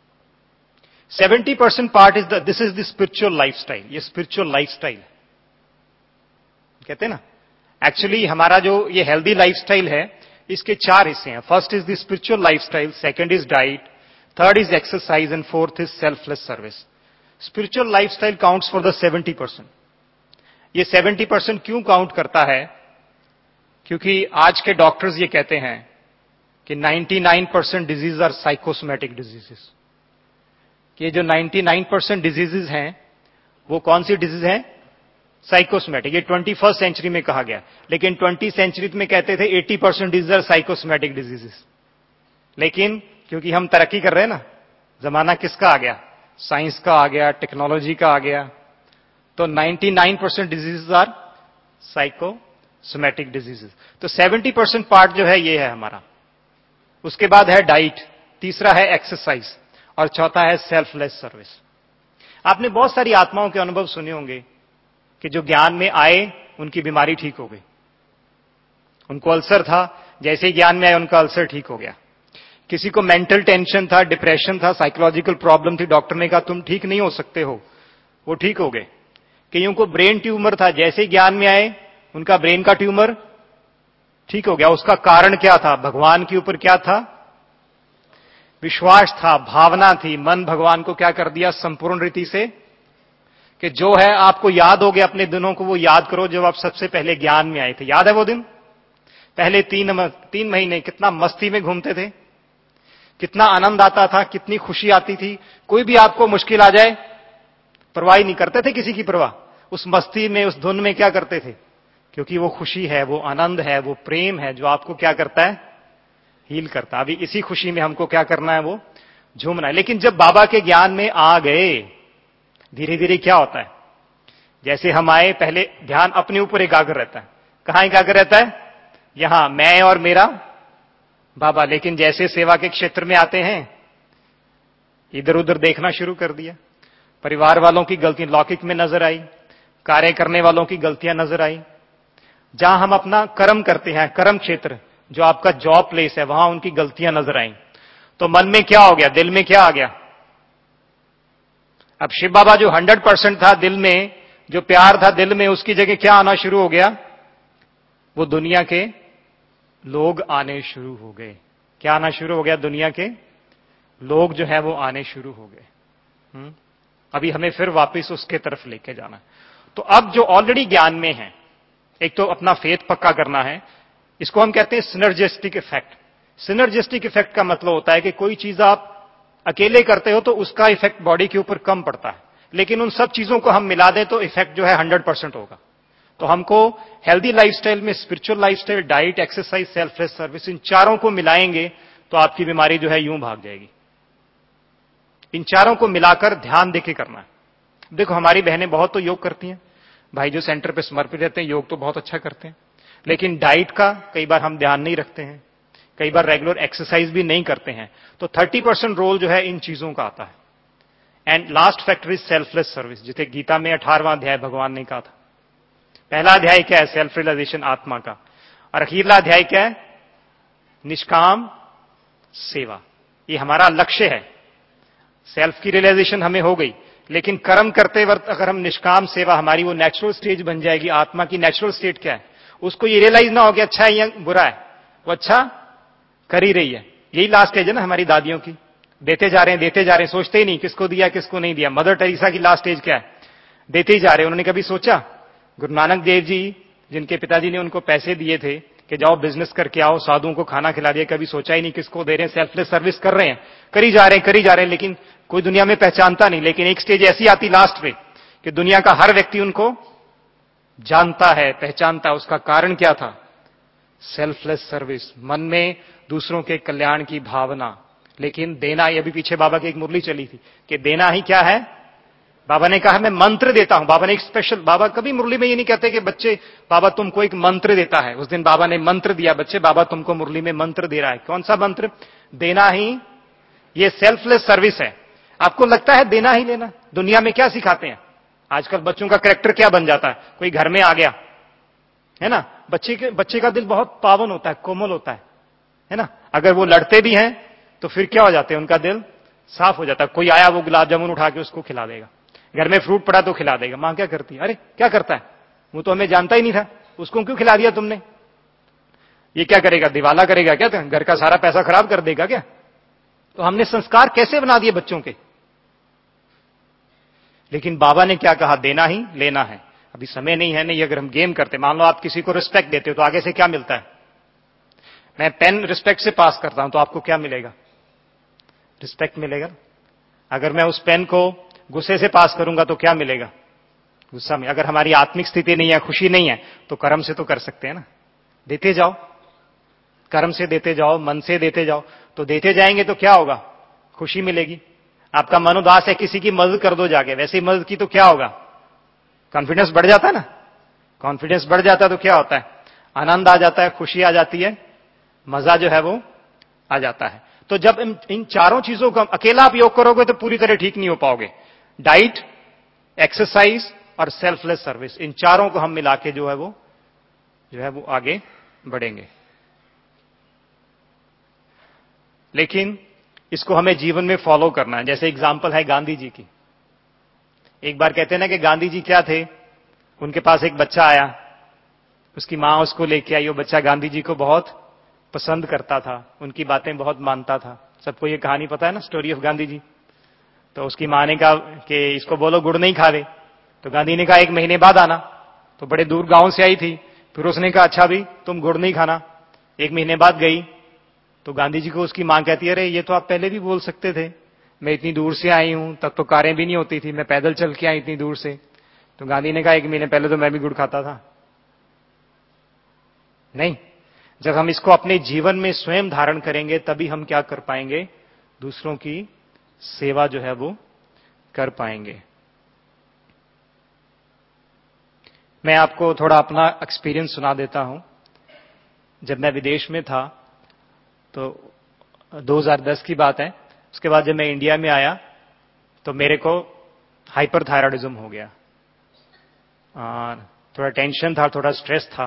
70% part is this is the spiritual lifestyle. ये स्पिरिचुअल लाइफस्टाइल कहते हैं ना। एक्चुअली हमारा जो ये हेल्दी लाइफस्टाइल है, इसके 4 हिस्से हैं। First is the spiritual lifestyle, second is diet, third is exercise and fourth is selfless service. Spiritual lifestyle counts for the 70%। ये 70% क्यों काउंट करता है? क्योंकि आज के डॉक्टर्स ये कहते हैं कि 99% डिजीज आर साइकोसोमैटिक डिजीजेस। कि जो 99% डिजीजेस हैं वो कौन सी डिजीज हैं? साइकोसोमैटिक। ये 21st सेंचुरी में कहा गया, लेकिन 20th सेंचुरी में कहते थे 80% डिजीज आर साइकोसोमैटिक डिजीजेस। लेकिन क्योंकि हम तरक्की कर रहे हैं ना, जमाना किसका आ गया, साइंस का आ गया, टेक्नोलॉजी का आ गया, तो 99% डिजीजेस आर साइकोसोमैटिक डिजीजेस। तो 70% पार्ट जो है ये है हमारा। उसके बाद है डाइट, तीसरा है एक्सरसाइज और चौथा है सेल्फलेस सर्विस। आपने बहुत सारी आत्माओं के अनुभव सुने होंगे कि जो ज्ञान में आए उनकी बीमारी ठीक हो गई। उनको अल्सर था, जैसे ही ज्ञान में आए उनका अल्सर ठीक हो गया। किसी को मेंटल टेंशन था, डिप्रेशन था, साइकोलॉजिकल प्रॉब्लम थी, डॉक्टर ने कहा तुम ठीक नहीं हो सकते हो, वो ठीक हो गए। कईयों को ब्रेन ट्यूमर था, जैसे ही ज्ञान में आए उनका ब्रेन का ट्यूमर ठीक हो गया। उसका कारण क्या था? भगवान के ऊपर क्या था? विश्वास था, भावना थी। मन भगवान को क्या कर दिया संपूर्ण रीति से कि जो है आपको याद हो गया अपने दिनों को, वो याद करो जब आप सबसे पहले ज्ञान में आए थे। याद है वो दिन? पहले 3 महीने कितना मस्ती में घूमते थे, कितना आनंद आता था, कितनी खुशी आती थी। कोई भी आपको मुश्किल आ जाए परवाह नहीं करते थे, किसी की परवाह। उस मस्ती में, उस धुन में क्या करते थे? क्योंकि वो खुशी है, वो आनंद है, वो प्रेम है जो आपको क्या करता है? हील करता। अभी इसी खुशी में हमको क्या करना है? वो झूमना है। लेकिन जब बाबा के ज्ञान में आ गए, धीरे धीरे क्या होता है? जैसे हम आए, पहले ध्यान अपने ऊपर एकाग्र रहता है। कहां एकाग्र रहता है? यहां, मैं और मेरा बाबा। लेकिन जैसे सेवा के क्षेत्र में आते हैं, इधर उधर देखना शुरू कर दिया। परिवार वालों की गलती लौकिक में नजर आई, कार्य करने वालों की गलतियां नजर आई। जहां हम अपना कर्म करते हैं, कर्म क्षेत्र जो आपका जॉब प्लेस है, वहां उनकी गलतियां नजर आई। तो मन में क्या हो गया? दिल में क्या आ गया? अब शिव बाबा जो 100% था दिल में, जो प्यार था दिल में, उसकी जगह क्या आना शुरू हो गया? वो दुनिया के लोग आने शुरू हो गए। क्या आना शुरू हो गया? दुनिया के लोग जो है वो आने शुरू हो गए। अभी हमें फिर वापस उसके तरफ लेके जाना है। तो अब जो ऑलरेडी ज्ञान में है, एक तो अपना फेथ पक्का करना है। इसको हम कहते हैं सिनर्जिस्टिक इफेक्ट। सिनर्जिस्टिक इफेक्ट का मतलब होता है कि कोई चीज आप अकेले करते हो तो उसका इफेक्ट बॉडी के ऊपर कम पड़ता है, लेकिन उन सब चीजों को हम मिला दें तो इफेक्ट जो है 100% होगा। तो हमको हेल्दी लाइफस्टाइल में spiritual lifestyle, diet, exercise, selfless service, इन चारों को मिलाएंगे तो आपकी बीमारी जो है यूं भाग जाएगी। इन चारों को मिलाकर ध्यान देके करना है। देखो हमारी बहनें बहुत तो योग करती हैं, भाई जो सेंटर पे समर्पित रहते हैं योग तो बहुत अच्छा करते हैं, लेकिन डाइट का कई बार हम ध्यान नहीं रखते हैं, कई बार रेगुलर एक्सरसाइज भी नहीं करते हैं। तो 30% रोल जो है इन चीजों का आता है। And last factor is selfless service, जिसे गीता में 18वां अध्याय भगवान ने कहा था। पहला अध्याय क्या है? सेल्फ रियलाइजेशन, आत्मा का। और अखीरला अध्याय क्या है? निष्काम सेवा। ये हमारा लक्ष्य है। सेल्फ की रियलाइजेशन हमें हो गई, लेकिन कर्म करते वक्त अगर हम निष्काम सेवा, हमारी वो नेचुरल स्टेज बन जाएगी। आत्मा की नेचुरल स्टेट क्या है, उसको ये रियलाइज ना हो कि अच्छा है या बुरा है, वो अच्छा कर ही रही है। यही लास्ट स्टेज है ना हमारी दादियों की, देते जा रहे हैं देते जा रहे हैं, सोचते ही नहीं किसको दिया किसको नहीं दिया। मदर टेरेसा की लास्ट स्टेज क्या है, देते ही जा रहे हैं। उन्होंने कभी सोचा, गुरु नानक देव जी जिनके पिताजी ने उनको पैसे दिए थे कि जाओ बिजनेस करके आओ, साधुओं को खाना खिला दिया, कभी सोचा ही नहीं किसको दे रहे हैं, सेल्फलेस सर्विस कर रहे हैं, करी जा रहे हैं, लेकिन कोई दुनिया में पहचानता नहीं। लेकिन एक स्टेज ऐसी आती लास्ट पे कि दुनिया का हर व्यक्ति उनको जानता है, पहचानता है। उसका कारण क्या था, सेल्फलेस सर्विस, मन में दूसरों के कल्याण की भावना। लेकिन देना, ये भी पीछे बाबा की एक मुरली चली थी कि देना ही क्या है। बाबा ने कहा मैं मंत्र देता हूं। बाबा ने एक स्पेशल, बाबा कभी मुरली में ये नहीं कहते कि बच्चे बाबा तुमको एक मंत्र देता है। उस दिन बाबा ने मंत्र दिया, बच्चे बाबा तुमको मुरली में मंत्र दे रहा है। कौन सा मंत्र, देना ही, ये सेल्फलेस सर्विस है। आपको लगता है देना ही लेना, दुनिया में क्या सिखाते हैं आजकल, बच्चों का कैरेक्टर क्या बन जाता है, कोई घर में आ गया है ना, बच्चे का दिल बहुत पावन होता है, कोमल होता है ना। अगर वो लड़ते भी हैं तो फिर क्या हो जाते हैं, उनका दिल साफ हो जाता है। कोई आया वो गुलाब जामुन उठा के उसको खिला देगा, घर में फ्रूट पड़ा तो खिला देगा। मां क्या करती है, अरे क्या करता है, वो तो हमें जानता ही नहीं था, उसको क्यों खिला दिया तुमने। ये क्या करेगा, दिवाला करेगा क्या, घर का सारा पैसा खराब कर देगा क्या। तो हमने संस्कार कैसे बना दिए बच्चों के। लेकिन बाबा ने क्या कहा, देना ही लेना है। अभी समय नहीं है, नहीं अगर हम गेम करते, मान लो आप किसी को रिस्पेक्ट देते हो तो आगे से क्या मिलता है, मैं पेन रिस्पेक्ट से पास करता हूं तो आपको क्या मिलेगा, रिस्पेक्ट मिलेगा। अगर मैं उस पेन को गुस्से से पास करूंगा तो क्या मिलेगा, गुस्सा में। अगर हमारी आत्मिक स्थिति नहीं है, खुशी नहीं है, तो कर्म से तो कर सकते हैं ना, देते जाओ, कर्म से देते जाओ, मन से देते जाओ। तो देते जाएंगे तो क्या होगा, खुशी मिलेगी। आपका मन उदास है, किसी की मदद कर दो जाके, वैसे ही मदद की तो क्या होगा, कॉन्फिडेंस बढ़ जाता है ना। कॉन्फिडेंस बढ़ जाता है तो क्या होता है, आनंद आ जाता है, खुशी आ जाती है, मजा जो है वो आ जाता है। तो जब इन चारों चीजों को अकेला आप योग करोगे तो पूरी तरह ठीक नहीं हो पाओगे। डाइट, एक्सरसाइज और सेल्फलेस सर्विस, इन चारों को हम मिला के जो है वो आगे बढ़ेंगे। लेकिन इसको हमें जीवन में फॉलो करना है। जैसे एग्जांपल है गांधी जी की। एक बार कहते हैं ना कि गांधी जी क्या थे, उनके पास एक बच्चा आया, उसकी मां उसको लेके आई। वो बच्चा गांधी जी को बहुत पसंद करता था, उनकी बातें बहुत मानता था। सबको ये कहानी पता है ना, स्टोरी ऑफ गांधी जी। तो उसकी मां ने कहा कि इसको बोलो गुड़ नहीं खा ले। तो गांधी ने कहा 1 महीने बाद आना। तो बड़े दूर गांव से आई थी। फिर उसने कहा अच्छा भी तुम गुड़ नहीं खाना। 1 महीने बाद गई तो गांधी जी को उसकी मां कहती है अरे ये तो आप पहले भी बोल सकते थे, मैं इतनी दूर से आई हूं, तब तो कारें भी नहीं होती थी, मैं पैदल चल के आई इतनी दूर से। तो गांधी ने कहा 1 महीने पहले तो मैं भी गुड़ खाता था। नहीं, जब हम इसको अपने जीवन में स्वयं धारण करेंगे तभी हम क्या कर पाएंगे, दूसरों की सेवा जो है वो कर पाएंगे। मैं आपको थोड़ा अपना एक्सपीरियंस सुना देता हूं। जब मैं विदेश में था तो 2010 की बात है, उसके बाद जब मैं इंडिया में आया तो मेरे को हाइपरथायराइडिज्म हो गया। थोड़ा टेंशन था, थोड़ा स्ट्रेस था।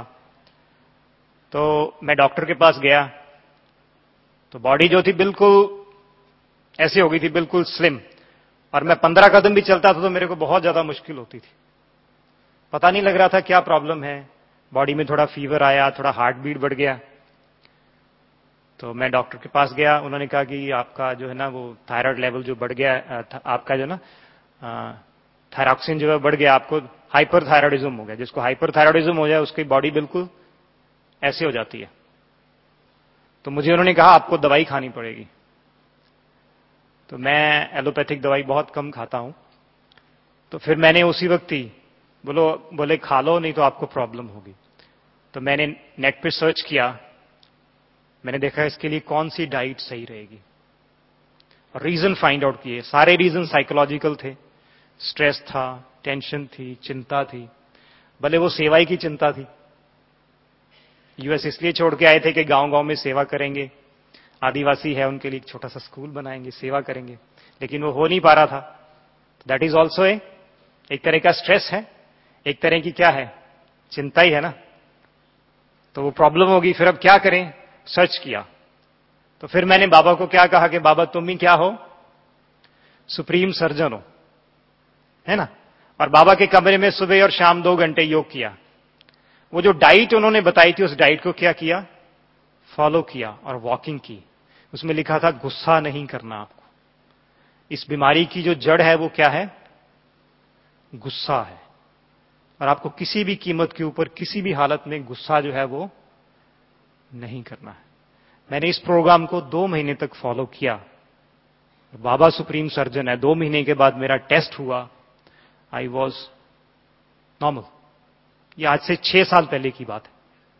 तो मैं डॉक्टर के पास गया तो बॉडी जो थी बिल्कुल ऐसी हो गई थी, बिल्कुल स्लिम। और मैं 15 कदम भी चलता था तो मेरे को बहुत ज्यादा मुश्किल होती थी। पता नहीं लग रहा था क्या प्रॉब्लम है। बॉडी में थोड़ा फीवर आया, थोड़ा हार्ट बीट बढ़ गया। तो मैं डॉक्टर के पास गया, उन्होंने कहा कि आपका जो है ना वो थायराइड लेवल जो बढ़ गया, आपका जो ना थायरॉक्सिन जो है बढ़ गया, आपको हाइपरथायराइडिज्म हो गया। जिसको हाइपरथायराइडिज्म हो जाए उसकी बॉडी बिल्कुल ऐसे हो जाती है। तो मुझे उन्होंने कहा आपको दवाई खानी पड़ेगी। तो मैं एलोपैथिक दवाई बहुत कम खाता हूं। तो फिर मैंने उसी वक्त ही बोले खा लो नहीं तो आपको प्रॉब्लम होगी। तो मैंने नेट पे सर्च किया, मैंने देखा इसके लिए कौन सी डाइट सही रहेगी और रीजन फाइंड आउट किए। सारे रीजन साइकोलॉजिकल थे, स्ट्रेस था, टेंशन थी, चिंता थी, भले वो सेवा की चिंता थी। यूएस इसलिए छोड़ के आए थे कि गांव-गांव में सेवा करेंगे, आदिवासी है उनके लिए एक छोटा सा स्कूल बनाएंगे, सेवा करेंगे, लेकिन वो हो नहीं पा रहा था। दैट इज ऑल्सो एक तरह का स्ट्रेस है, एक तरह की क्या है, चिंता ही है ना। तो वो प्रॉब्लम होगी। फिर अब क्या करें, सर्च किया। तो फिर मैंने बाबा को क्या कहा कि बाबा तुम ही क्या हो, सुप्रीम सर्जन हो, है ना। और बाबा के कमरे में सुबह और शाम 2 घंटे योग किया। वो जो डाइट उन्होंने बताई थी, उस डाइट को क्या किया, फॉलो किया और वॉकिंग की। उसमें लिखा था गुस्सा नहीं करना आपको। इस बीमारी की जो जड़ है वो क्या है, गुस्सा है। और आपको किसी भी कीमत के ऊपर किसी भी हालत में गुस्सा जो है वो नहीं करना है। मैंने इस प्रोग्राम को 2 महीने तक फॉलो किया। बाबा सुप्रीम सर्जन है। 2 महीने के बाद मेरा टेस्ट हुआ, आई वॉज नॉर्मल। ये आज से 6 साल पहले की बात है।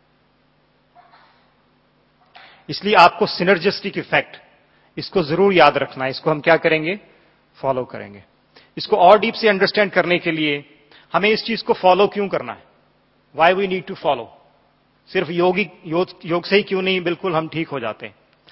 इसलिए आपको सिनर्जिस्टिक इफेक्ट, इसको जरूर याद रखना है। इसको हम क्या करेंगे, फॉलो करेंगे। इसको और डीप से अंडरस्टैंड करने के लिए हमें इस चीज को फॉलो क्यों करना है, why we need to follow. सिर्फ योग से ही क्यों नहीं बिल्कुल हम ठीक हो जाते।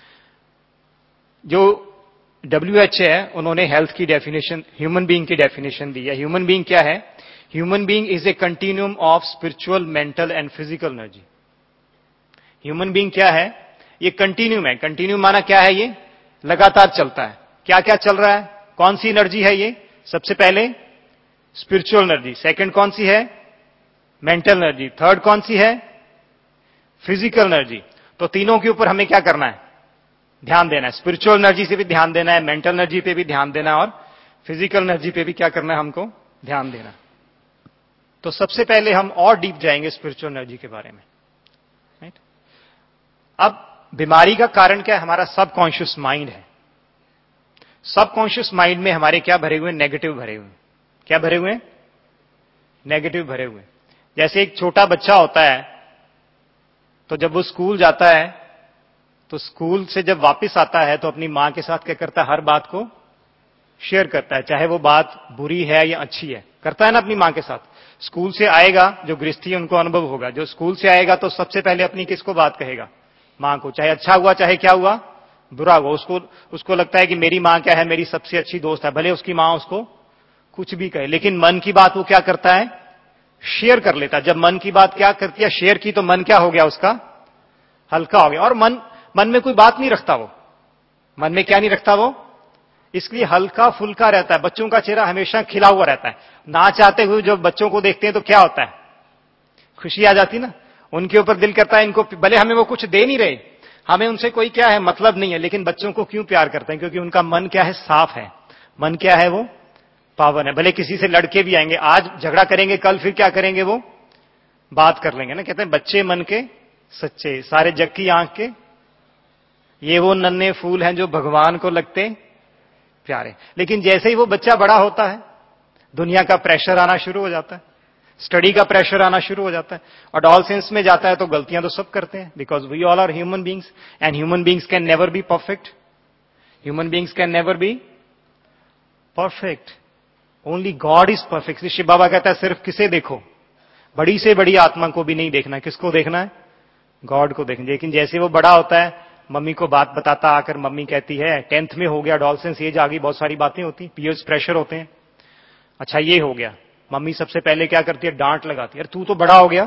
जो WHO है, उन्होंने हेल्थ की डेफिनेशन, ह्यूमन बीइंग की डेफिनेशन दी है। ह्यूमन बीइंग क्या है, human being is a continuum of spiritual, mental and physical energy. Human being क्या है, ये कंटिन्यूम है। कंटिन्यूम माना क्या है, ये लगातार चलता है। क्या क्या चल रहा है, कौन सी एनर्जी है ये, सबसे पहले स्पिरिचुअल एनर्जी, सेकंड कौन सी है, मेंटल एनर्जी, थर्ड कौन सी है, फिजिकल एनर्जी। तो तीनों के ऊपर हमें क्या करना है, ध्यान देना है। स्पिरिचुअल एनर्जी से भी ध्यान देना है, मेंटल एनर्जी पे भी ध्यान देना है, और फिजिकल एनर्जी पे भी क्या करना है, हमको ध्यान देना। तो सबसे पहले हम और डीप जाएंगे स्पिरिचुअल एनर्जी के बारे में, राइट। अब बीमारी का कारण क्या है, हमारा सबकॉन्शियस माइंड है। सबकॉन्शियस माइंड में हमारे क्या भरे हुए, नेगेटिव भरे हुए। क्या भरे हुए, नेगेटिव भरे हुए। जैसे एक छोटा बच्चा होता है, तो जब वो स्कूल जाता है, तो स्कूल से जब वापस आता है तो अपनी मां के साथ क्या करता है, हर बात को शेयर करता है, चाहे वो बात बुरी है या अच्छी है, करता है ना अपनी मां के साथ। स्कूल से आएगा, जो गृहस्थी है उनको अनुभव होगा, जो स्कूल से आएगा तो सबसे पहले अपनी किसको बात कहेगा, मां को। चाहे अच्छा हुआ चाहे क्या हुआ, बुरा हुआ, उसको लगता है कि मेरी मां क्या है, मेरी सबसे अच्छी दोस्त है, भले उसकी मां उसको कुछ भी कहे, लेकिन मन की बात वो क्या करता है, शेयर कर लेता है। जब मन की बात क्या करती है, शेयर की, तो मन क्या हो गया उसका, हल्का हो गया। और मन में कोई बात नहीं रखता, वो मन में क्या नहीं रखता वो, इसलिए हल्का फुल्का रहता है। बच्चों का चेहरा हमेशा खिला हुआ रहता है। ना चाहते हुए जब बच्चों को देखते हैं तो क्या होता है, खुशी आ जाती ना, उनके ऊपर दिल करता है इनको, भले हमें वो कुछ दे नहीं रहे, हमें उनसे कोई क्या है मतलब नहीं है, लेकिन बच्चों को क्यों प्यार करते हैं, क्योंकि उनका मन क्या है, साफ है। मन क्या है, वो पावन है। भले किसी से लड़के भी आएंगे, आज झगड़ा करेंगे, कल फिर क्या करेंगे, वो बात कर लेंगे ना। कहते हैं बच्चे मन के सच्चे, सारे जग की आंख के ये वो नन्हे फूल हैं जो भगवान को लगते प्यारे। लेकिन जैसे ही वो बच्चा बड़ा होता है, दुनिया का प्रेशर आना शुरू हो जाता है, स्टडी का प्रेशर आना शुरू हो जाता है, और अडोलसेंस में जाता है तो गलतियां तो सब करते हैं, because we all are human beings and human beings can never be perfect. Human beings can never be perfect, only God is perfect. Shiv Baba कहता है सिर्फ किसे देखो, बड़ी से बड़ी आत्मा को भी नहीं देखना, किसको देखना है, गॉड को देखना। लेकिन जैसे वो बड़ा होता है, मम्मी को बात बताता आकर मम्मी कहती है, 10th में हो गया, एडोलसेंस एज आ गई, बहुत सारी बातें होती, पीयर्स प्रेशर होते हैं। अच्छा ये हो गया, मम्मी सबसे पहले क्या करती है, डांट लगाती है, यार तू तो बड़ा हो गया,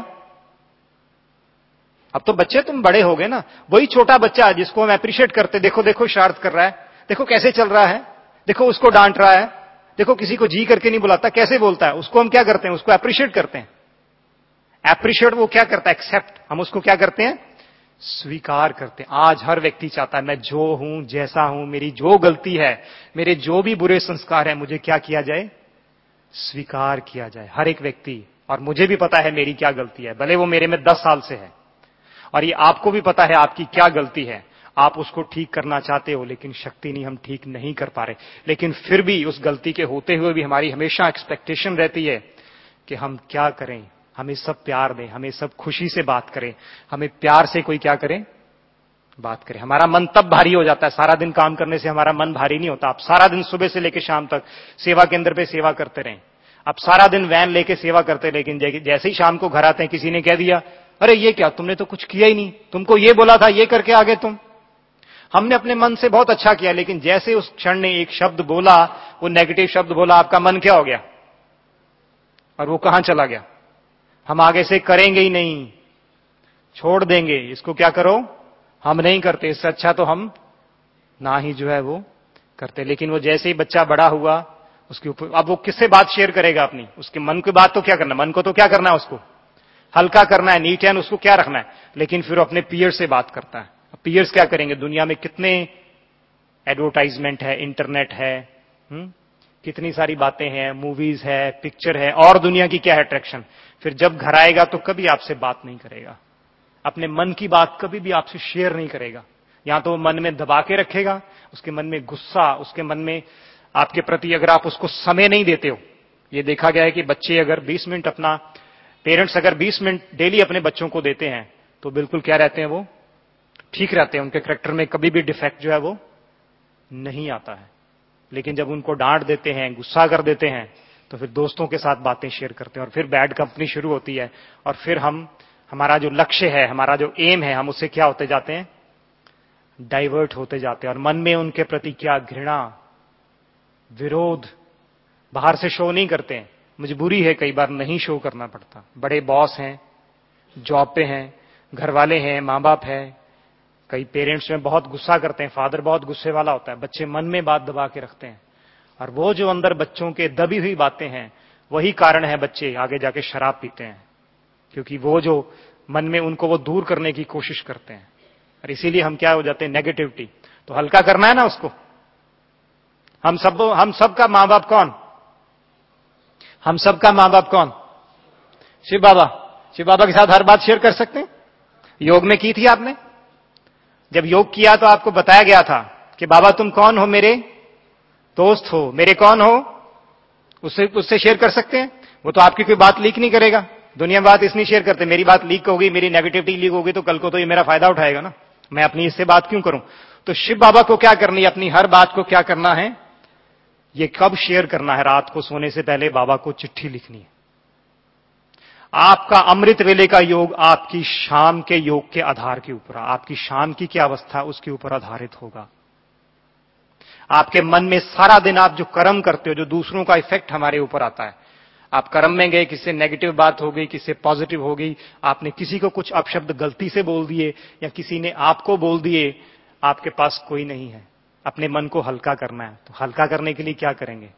अब तो बच्चे तुम बड़े हो गए ना। वही छोटा बच्चा जिसको हम अप्रिशिएट करते, देखो देखो शरारत कर रहा है, देखो कैसे चल रहा है, देखो उसको डांट रहा है, देखो किसी को जी करके नहीं बुलाता, कैसे बोलता है, उसको हम क्या करते हैं, उसको अप्रिशिएट करते हैं। अप्रिशिएट वो क्या करता है, एक्सेप्ट, हम उसको क्या करते हैं, स्वीकार करते हैं। आज हर व्यक्ति चाहता है मैं जो हूं, जैसा हूं, मेरी जो गलती है, मेरे जो भी बुरे संस्कार है, मुझे क्या किया जाए, स्वीकार किया जाए, हर एक व्यक्ति। और मुझे भी पता है मेरी क्या गलती है, भले वो मेरे में 10 साल से है, और ये आपको भी पता है आपकी क्या गलती है, आप उसको ठीक करना चाहते हो, लेकिन शक्ति नहीं, हम ठीक नहीं कर पा रहे। लेकिन फिर भी उस गलती के होते हुए भी हमारी हमेशा एक्सपेक्टेशन रहती है कि हम क्या करें, हमें सब प्यार दें, हमें सब खुशी से बात करें, हमें प्यार से कोई क्या करें, बात करें। हमारा मन तब भारी हो जाता है, सारा दिन काम करने से हमारा मन भारी नहीं होता। आप सारा दिन सुबह से लेकर शाम तक सेवा केंद्र पे सेवा करते रहें, आप सारा दिन वैन लेके सेवा करते, लेकिन जैसे ही शाम को घर आते हैं किसी ने कह दिया, अरे ये क्या, तुमने तो कुछ किया ही नहीं, तुमको ये बोला था, ये करके आ गए तुम। हमने अपने मन से बहुत अच्छा किया, लेकिन जैसे उस क्षण ने एक शब्द बोला, वो नेगेटिव शब्द बोला, आपका मन क्या हो गया, और वो कहां चला गया, हम आगे से करेंगे ही नहीं, छोड़ देंगे, इसको क्या करो, हम नहीं करते, इससे अच्छा तो हम ना ही जो है वो करते। लेकिन वो जैसे ही बच्चा बड़ा हुआ, उसके ऊपर अब वो किससे बात शेयर करेगा अपनी? उसके मन की बात तो क्या करना, मन को तो क्या करना है, उसको हल्का करना है, नीट एंड उसको क्या रखना है, लेकिन फिर अपने पीयर से बात करता है। पीयर्स क्या करेंगे? दुनिया में कितने एडवर्टाइजमेंट है, इंटरनेट है, कितनी सारी बातें हैं, मूवीज है, पिक्चर है, और दुनिया की क्या है अट्रैक्शन। फिर जब घर आएगा तो कभी आपसे बात नहीं करेगा, अपने मन की बात कभी भी आपसे शेयर नहीं करेगा। या तो वो मन में दबा के रखेगा, उसके मन में गुस्सा, उसके मन में आपके प्रति अगर आप उसको समय नहीं देते हो। ये देखा गया है कि बच्चे अगर 20 मिनट अपना, पेरेंट्स अगर 20 मिनट डेली अपने बच्चों को देते हैं तो बिल्कुल क्या रहते हैं, वो ठीक रहते हैं, उनके कैरेक्टर में कभी भी डिफेक्ट जो है वो नहीं आता है। लेकिन जब उनको डांट देते हैं, गुस्सा कर देते हैं, तो फिर दोस्तों के साथ बातें शेयर करते हैं और फिर बैड कंपनी शुरू होती है। और फिर हमारा जो लक्ष्य है, हमारा जो एम है, हम उससे क्या होते जाते हैं, डाइवर्ट होते जाते हैं। और मन में उनके प्रति क्या घृणा, विरोध, बाहर से शो नहीं करते हैं, मजबूरी है, कई बार नहीं शो करना पड़ता। बड़े बॉस हैं, जॉब पे हैं, घर वाले हैं, मां बाप है, कई पेरेंट्स में बहुत गुस्सा करते हैं, फादर बहुत गुस्से वाला होता है, बच्चे मन में बात दबा के रखते हैं। और वो जो अंदर बच्चों के दबी हुई बातें हैं, वही कारण है बच्चे आगे जाके शराब पीते हैं, क्योंकि वो जो मन में उनको वो दूर करने की कोशिश करते हैं। और इसीलिए हम क्या हो जाते हैं, नेगेटिविटी। तो हल्का करना है ना उसको। हम सबका मां बाप कौन? हम सबका मां बाप कौन? शिव बाबा। शिव बाबा के साथ हर बात शेयर कर सकते हैं। योग में की थी आपने, जब योग किया तो आपको बताया गया था कि बाबा तुम कौन हो, मेरे दोस्त हो, मेरे कौन हो, उससे शेयर कर सकते हैं। वो तो आपकी कोई बात लीक नहीं करेगा। दुनिया में बात इसलिए शेयर करते, मेरी बात लीक होगी, मेरी नेगेटिविटी लीक होगी तो कल को तो ये मेरा फायदा उठाएगा ना, मैं अपनी इससे बात क्यों करूं। तो शिव बाबा को क्या करनी है, अपनी हर बात को क्या करना है, ये कब शेयर करना है, रात को सोने से पहले बाबा को चिट्ठी लिखनी है। आपका अमृत वेले का योग आपकी शाम के योग के आधार के ऊपर, आपकी शाम की क्या अवस्था उसके ऊपर आधारित होगा। आपके मन में सारा दिन आप जो कर्म करते हो, जो दूसरों का इफेक्ट हमारे ऊपर आता है, आप कर्म में गए, किससे नेगेटिव बात हो गई, किससे पॉजिटिव हो गई, आपने किसी को कुछ अपशब्द गलती से बोल दिए या किसी ने आपको बोल दिए, आपके पास कोई नहीं है। अपने मन को हल्का करना है, तो हल्का करने के लिए क्या करेंगे,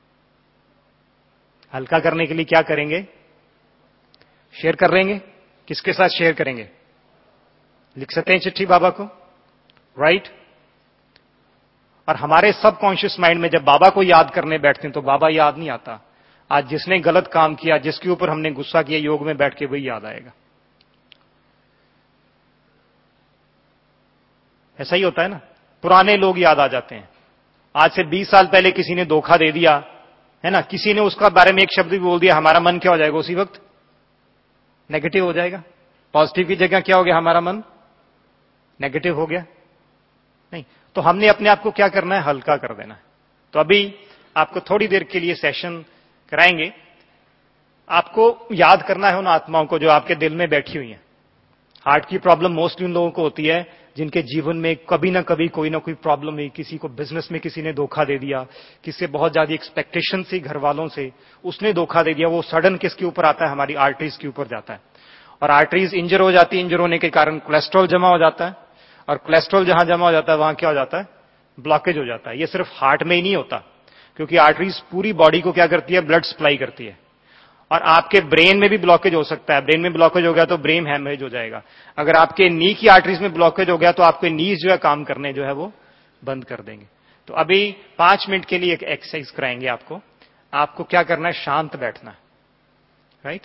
हल्का करने के लिए क्या करेंगे, शेयर कर लेंगे। किसके साथ शेयर करेंगे? लिख सकते हैं चिट्ठी बाबा को, राइट। और हमारे सबकॉन्शियस माइंड में जब बाबा को याद करने बैठते हैं तो बाबा याद नहीं आता। आज जिसने गलत काम किया, जिसके ऊपर हमने गुस्सा किया, योग में बैठ के वही याद आएगा। ऐसा ही होता है ना, पुराने लोग याद आ जाते हैं। आज से 20 साल पहले किसी ने धोखा दे दिया है ना, किसी ने उसका बारे में एक शब्द भी बोल दिया, हमारा मन क्या हो जाएगा उसी वक्त, नेगेटिव हो जाएगा। पॉजिटिव की जगह क्या हो गया, हमारा मन नेगेटिव हो गया। नहीं, तो हमने अपने आप को क्या करना है, हल्का कर देना है। तो अभी आपको थोड़ी देर के लिए सेशन कराएंगे। आपको याद करना है उन आत्माओं को जो आपके दिल में बैठी हुई हैं। हार्ट की प्रॉब्लम मोस्टली उन लोगों को होती है जिनके जीवन में कभी ना कभी कोई ना कोई प्रॉब्लम हुई, किसी को बिजनेस में किसी ने धोखा दे दिया, किसी से बहुत ज्यादा एक्सपेक्टेशन थी घर वालों से, उसने धोखा दे दिया। वो सडन किसके ऊपर आता है, हमारी आर्टरीज के ऊपर जाता है। और आर्टरीज इंजर हो जाती है, इंजर होने के कारण कोलेस्ट्रॉल जमा हो जाता है, और कोलेस्ट्रॉल जहां जमा हो जाता है वहां क्या हो जाता है, ब्लॉकेज हो जाता है। ये सिर्फ हार्ट में ही नहीं होता, क्योंकि आर्टरीज पूरी बॉडी को क्या करती है, ब्लड सप्लाई करती है। और आपके ब्रेन में भी ब्लॉकेज हो सकता है, ब्रेन में ब्लॉकेज हो गया तो ब्रेन हैमरेज हो जाएगा। अगर आपके नी की आर्टरीज में ब्लॉकेज हो गया तो आपके नीज जो है काम करने जो है वो बंद कर देंगे। तो अभी 5 मिनट के लिए एक एक्सरसाइज कराएंगे आपको। आपको क्या करना है, शांत बैठना है, राइट,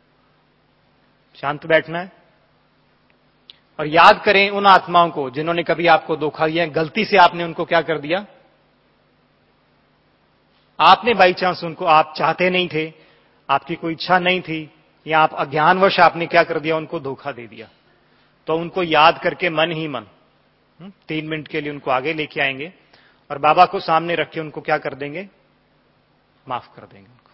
शांत बैठना है। और याद करें उन आत्माओं को जिन्होंने कभी आपको धोखा दिया, गलती से आपने उनको क्या कर दिया, आपने बाई चांस उनको, आप चाहते नहीं थे, आपकी कोई इच्छा नहीं थी, या आप अज्ञानवश आपने क्या कर दिया, उनको धोखा दे दिया। तो उनको याद करके मन ही मन 3 मिनट के लिए उनको आगे लेके आएंगे और बाबा को सामने रख के उनको क्या कर देंगे, माफ कर देंगे उनको।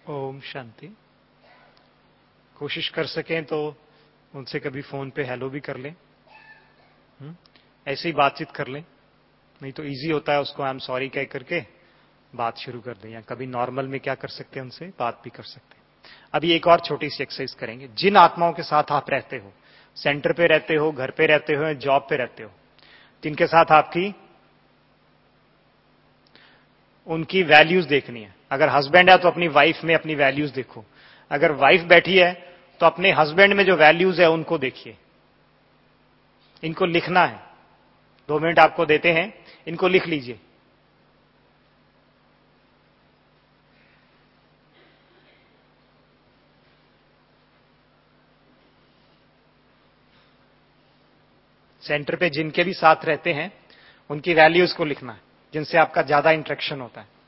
ओम शांति। कोशिश कर सकें तो उनसे कभी फोन पे हेलो भी कर लें, ऐसे ही बातचीत कर लें। नहीं तो इजी होता है उसको आई एम सॉरी कह करके बात शुरू कर दें, या कभी नॉर्मल में क्या कर सकते हैं उनसे बात भी कर सकते हैं। अभी एक और छोटी सी एक्सरसाइज करेंगे। जिन आत्माओं के साथ आप रहते हो, सेंटर पे रहते हो, घर पे रहते हो, जॉब पे रहते हो, जिनके साथ आपकी उनकी वैल्यूज देखनी है। अगर हस्बैंड है तो अपनी वाइफ में अपनी वैल्यूज देखो, अगर वाइफ बैठी है तो अपने हस्बैंड में जो वैल्यूज है उनको देखिए। इनको लिखना है, 2 मिनट आपको देते हैं, इनको लिख लीजिए। सेंटर पे जिनके भी साथ रहते हैं उनकी वैल्यूज को लिखना है, जिनसे आपका ज्यादा इंटरेक्शन होता है।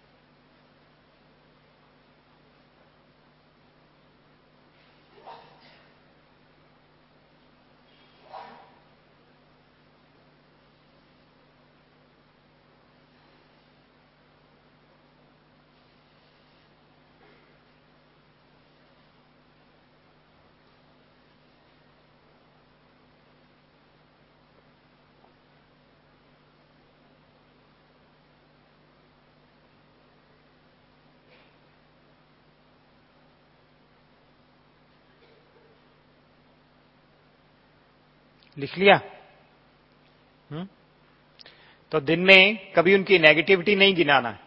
लिख लिया? तो दिन में कभी उनकी नेगेटिविटी नहीं गिनाना है,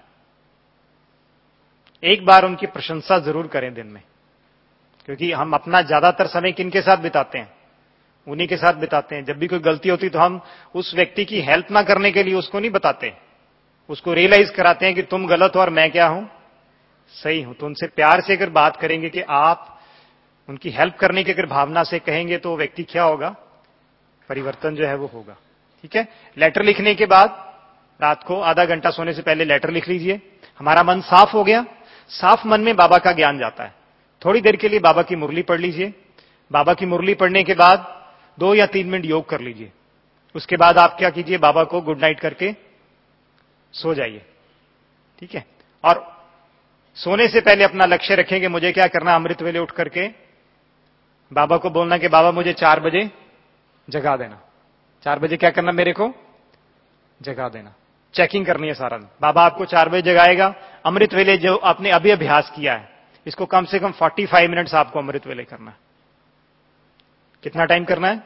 एक बार उनकी प्रशंसा जरूर करें दिन में। क्योंकि हम अपना ज्यादातर समय किनके साथ बिताते हैं? उन्हीं के साथ बिताते हैं। जब भी कोई गलती होती तो हम उस व्यक्ति की हेल्प ना करने के लिए उसको नहीं बताते, उसको रियलाइज कराते हैं कि तुम गलत हो और मैं क्या हूं, सही हूं। तो उनसे प्यार से अगर बात करेंगे कि आप उनकी हेल्प करने की अगर भावना से कहेंगे तो व्यक्ति क्या होगा, परिवर्तन जो है वो होगा। ठीक है। लेटर लिखने के बाद रात को आधा घंटा सोने से पहले लेटर लिख लीजिए। हमारा मन साफ हो गया, साफ मन में बाबा का ज्ञान जाता है। थोड़ी देर के लिए बाबा की मुरली पढ़ लीजिए। बाबा की मुरली पढ़ने के बाद 2 या 3 मिनट योग कर लीजिए। उसके बाद आप क्या कीजिए, बाबा को गुड नाइट करके सो जाइए। ठीक है। और सोने से पहले अपना लक्ष्य रखें कि मुझे क्या करना, अमृत वेले उठ करके बाबा को बोलना कि बाबा मुझे 4 बजे जगा देना। 4 बजे क्या करना, मेरे को जगा देना। चेकिंग करनी है सारा दिन। बाबा आपको 4 बजे जगाएगा। अमृत वेले जो आपने अभी अभ्यास किया है, इसको कम से कम 45 मिनट्स आपको अमृत वेले करना है। कितना टाइम करना है?